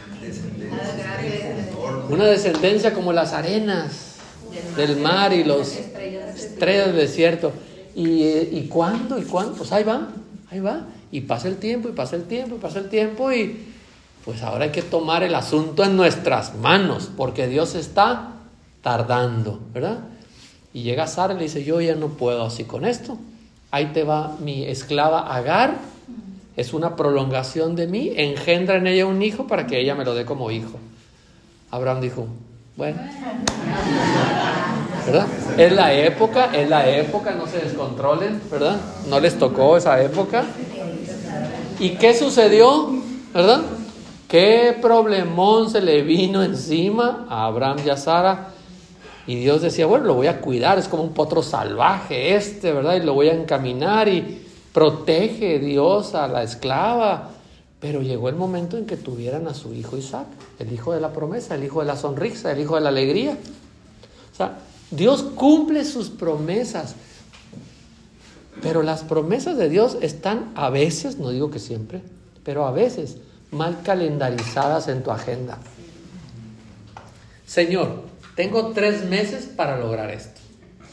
Una descendencia como las arenas del mar y las estrellas del desierto. ¿Y cuándo? Pues ahí va. Y pasa el tiempo, y pues ahora hay que tomar el asunto en nuestras manos, porque Dios está tardando, ¿verdad? Y llega Sara y le dice, yo ya no puedo así con esto. Ahí te va mi esclava Agar, es una prolongación de mí, engendra en ella un hijo para que ella me lo dé como hijo. Abraham dijo, bueno, ¿verdad? Es la época, no se descontrolen, ¿verdad? No les tocó esa época. ¿Y qué sucedió? ¿Verdad? ¿Qué problemón se le vino encima a Abraham y a Sara? Y Dios decía, bueno, lo voy a cuidar, es como un potro salvaje ¿verdad? Y lo voy a encaminar y protege Dios a la esclava. Pero llegó el momento en que tuvieran a su hijo Isaac, el hijo de la promesa, el hijo de la sonrisa, el hijo de la alegría. O sea, Dios cumple sus promesas. Pero las promesas de Dios están a veces, no digo que siempre, pero a veces mal calendarizadas en tu agenda. Señor, tengo 3 meses para lograr esto.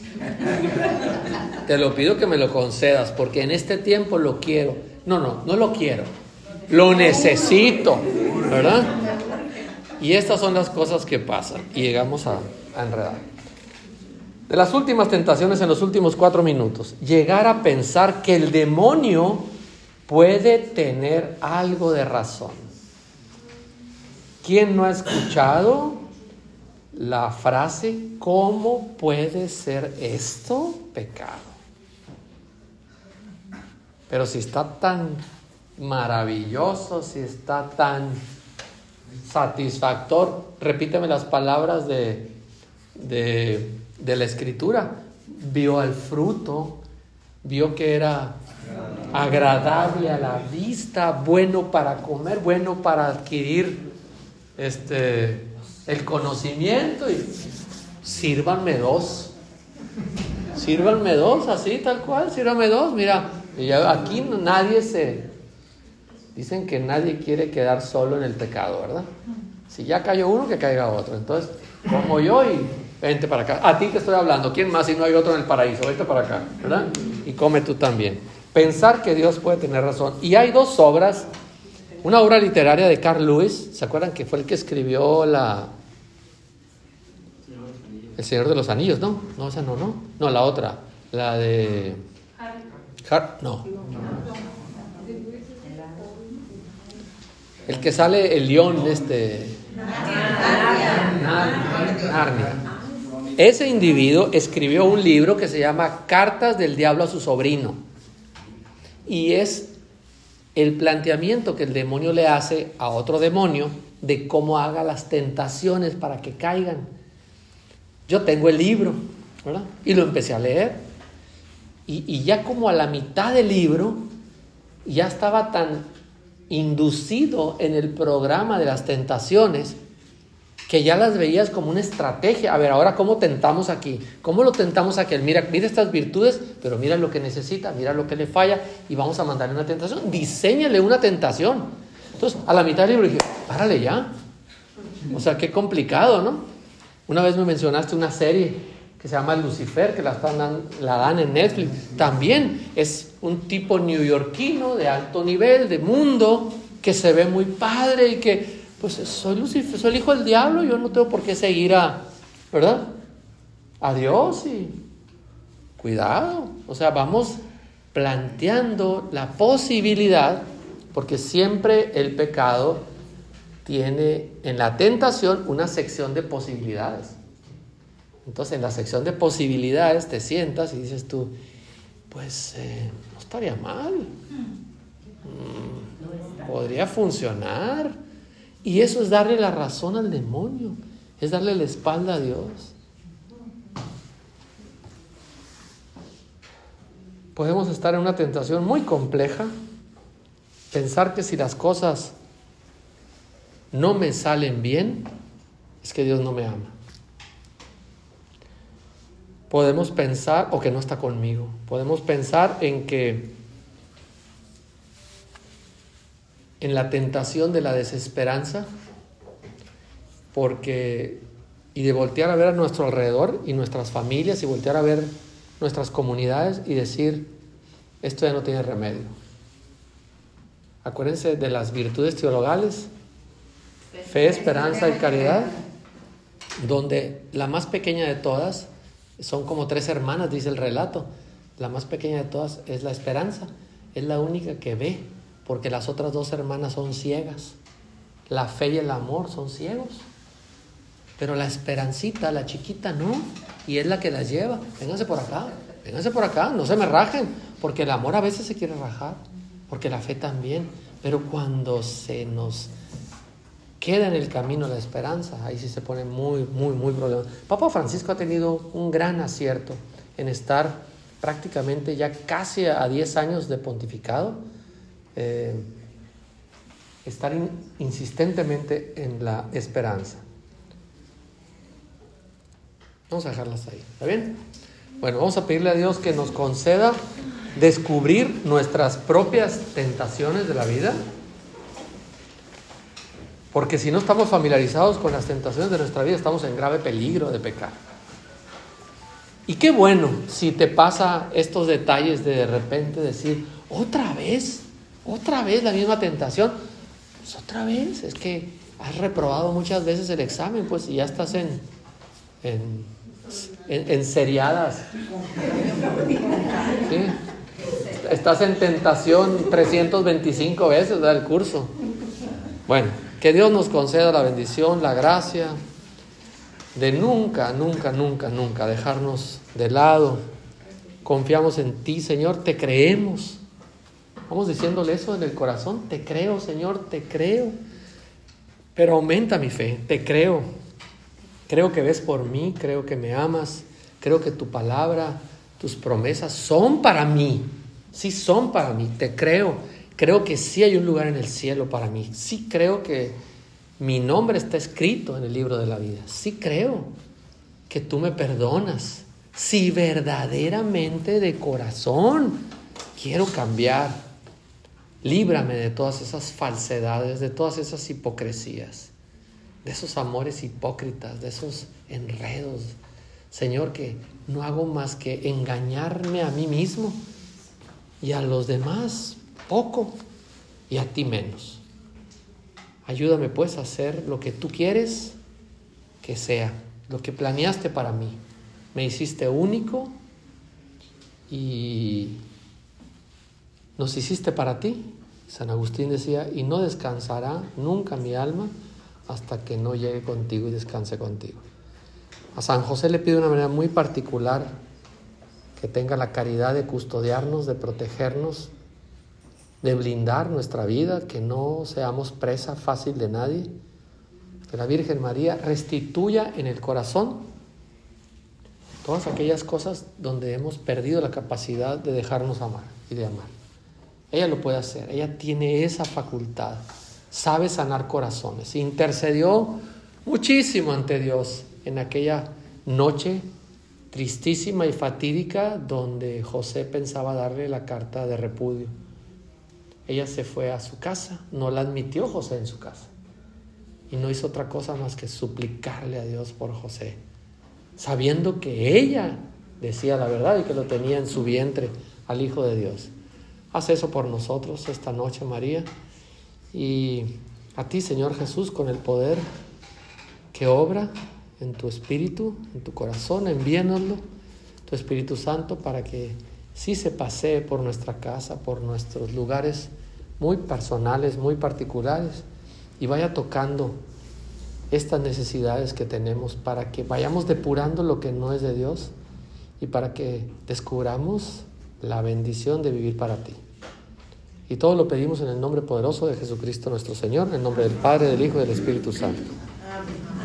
Te lo pido que me lo concedas, porque en este tiempo lo quiero. No lo quiero. Lo necesito, ¿verdad? Y estas son las cosas que pasan y llegamos a enredar. De las últimas tentaciones en los últimos 4 minutos, llegar a pensar que el demonio puede tener algo de razón. ¿Quién no ha escuchado la frase, ¿cómo puede ser esto pecado? Pero si está tan maravilloso, si está tan satisfactor, repíteme las palabras de la Escritura. Vio el fruto, vio que era agradable a la vista, bueno para comer, bueno para adquirir el conocimiento, y sírvanme dos, así tal cual, sírvanme 2, mira, y aquí dicen que nadie quiere quedar solo en el pecado, ¿verdad? Si ya cayó uno, que caiga otro. Entonces, como yo, y vente para acá. A ti te estoy hablando. ¿Quién más si no hay otro en el paraíso? Vente para acá, ¿verdad? Y come tú también. Pensar que Dios puede tener razón. Y hay 2 obras. Una obra literaria de Carl Lewis. ¿Se acuerdan que fue el que escribió El Señor de los Anillos? No, esa no. No, la otra. La de... No. El que sale el león Narnia. Ese individuo escribió un libro que se llama Cartas del Diablo a su sobrino. Y es el planteamiento que el demonio le hace a otro demonio de cómo haga las tentaciones para que caigan. Yo tengo el libro, ¿verdad? Y lo empecé a leer. Y ya como a la mitad del libro, ya estaba tan inducido en el programa de las tentaciones que ya las veías como una estrategia. A ver, ahora ¿cómo tentamos aquí? ¿Cómo lo tentamos a aquel? Mira estas virtudes, pero mira lo que necesita, mira lo que le falla y vamos a mandarle una tentación. Diséñale una tentación. Entonces, a la mitad del libro dije, párale ya. O sea, qué complicado, ¿no? Una vez me mencionaste una serie que se llama Lucifer, que la dan en Netflix. También es un tipo neoyorquino de alto nivel, de mundo, que se ve muy padre y que, pues, soy Lucifer, soy el hijo del diablo, yo no tengo por qué seguir ¿verdad? A Dios y cuidado. O sea, vamos planteando la posibilidad, porque siempre el pecado tiene en la tentación una sección de posibilidades. Entonces, en la sección de posibilidades te sientas y dices tú, pues no estaría mal, podría funcionar. Y eso es darle la razón al demonio, es darle la espalda a Dios. Podemos estar en una tentación muy compleja, pensar que si las cosas no me salen bien, es que Dios no me ama. Podemos pensar, o que no está conmigo. Podemos pensar en la tentación de la desesperanza, y de voltear a ver a nuestro alrededor y nuestras familias, y voltear a ver nuestras comunidades y decir, esto ya no tiene remedio. Acuérdense de las virtudes teologales, fe, esperanza y caridad, donde la más pequeña de todas, son como 3 hermanas, dice el relato. La más pequeña de todas es la esperanza. Es la única que ve, porque las otras 2 hermanas son ciegas. La fe y el amor son ciegos. Pero la esperancita, la chiquita, no. Y es la que las lleva. Vénganse por acá, no se me rajen. Porque el amor a veces se quiere rajar. Porque la fe también. Pero cuando se nos queda en el camino la esperanza, ahí sí se pone muy, muy, muy problemático. Papa Francisco ha tenido un gran acierto en estar prácticamente ya casi a 10 años de pontificado, estar insistentemente en la esperanza. Vamos a dejarlas ahí, ¿está bien? Bueno, vamos a pedirle a Dios que nos conceda descubrir nuestras propias tentaciones de la vida. Porque si no estamos familiarizados con las tentaciones de nuestra vida, estamos en grave peligro de pecar. Y qué bueno si te pasa estos detalles de repente decir, otra vez la misma tentación. Pues otra vez, es que has reprobado muchas veces el examen, pues, y ya estás en seriadas. ¿Sí? Estás en tentación 325 veces, ¿verdad? El curso. Bueno, que Dios nos conceda la bendición, la gracia de nunca dejarnos de lado. Confiamos en ti, Señor, te creemos. Vamos diciéndole eso en el corazón, te creo, Señor, te creo. Pero aumenta mi fe, te creo. Creo que ves por mí, creo que me amas, creo que tu palabra, tus promesas son para mí. Sí son para mí, te creo. Creo que sí hay un lugar en el cielo para mí. Sí creo que mi nombre está escrito en el libro de la vida. Sí creo que tú me perdonas. Si verdaderamente de corazón quiero cambiar, líbrame de todas esas falsedades, de todas esas hipocresías, de esos amores hipócritas, de esos enredos. Señor, que no hago más que engañarme a mí mismo y a los demás poco y a ti menos. Ayúdame pues a hacer lo que tú quieres que sea, lo que planeaste para mí. Me hiciste único y nos hiciste para ti. San Agustín decía, y no descansará nunca mi alma hasta que no llegue contigo y descanse contigo. A San José le pido de una manera muy particular que tenga la caridad de custodiarnos, de protegernos de blindar nuestra vida, que no seamos presa fácil de nadie. Que la Virgen María restituya en el corazón todas aquellas cosas donde hemos perdido la capacidad de dejarnos amar y de amar. Ella lo puede hacer, ella tiene esa facultad, sabe sanar corazones. Intercedió muchísimo ante Dios en aquella noche tristísima y fatídica donde José pensaba darle la carta de repudio. Ella se fue a su casa, no la admitió José en su casa y no hizo otra cosa más que suplicarle a Dios por José, sabiendo que ella decía la verdad y que lo tenía en su vientre al Hijo de Dios. Haz eso por nosotros esta noche, María, y a ti, Señor Jesús, con el poder que obra en tu espíritu, en tu corazón, envíanoslo, tu Espíritu Santo, para que sí se pasee por nuestra casa, por nuestros lugares muy personales, muy particulares, y vaya tocando estas necesidades que tenemos, para que vayamos depurando lo que no es de Dios y para que descubramos la bendición de vivir para ti. Y todo lo pedimos en el nombre poderoso de Jesucristo nuestro Señor, en el nombre del Padre, del Hijo y del Espíritu Santo. Amén.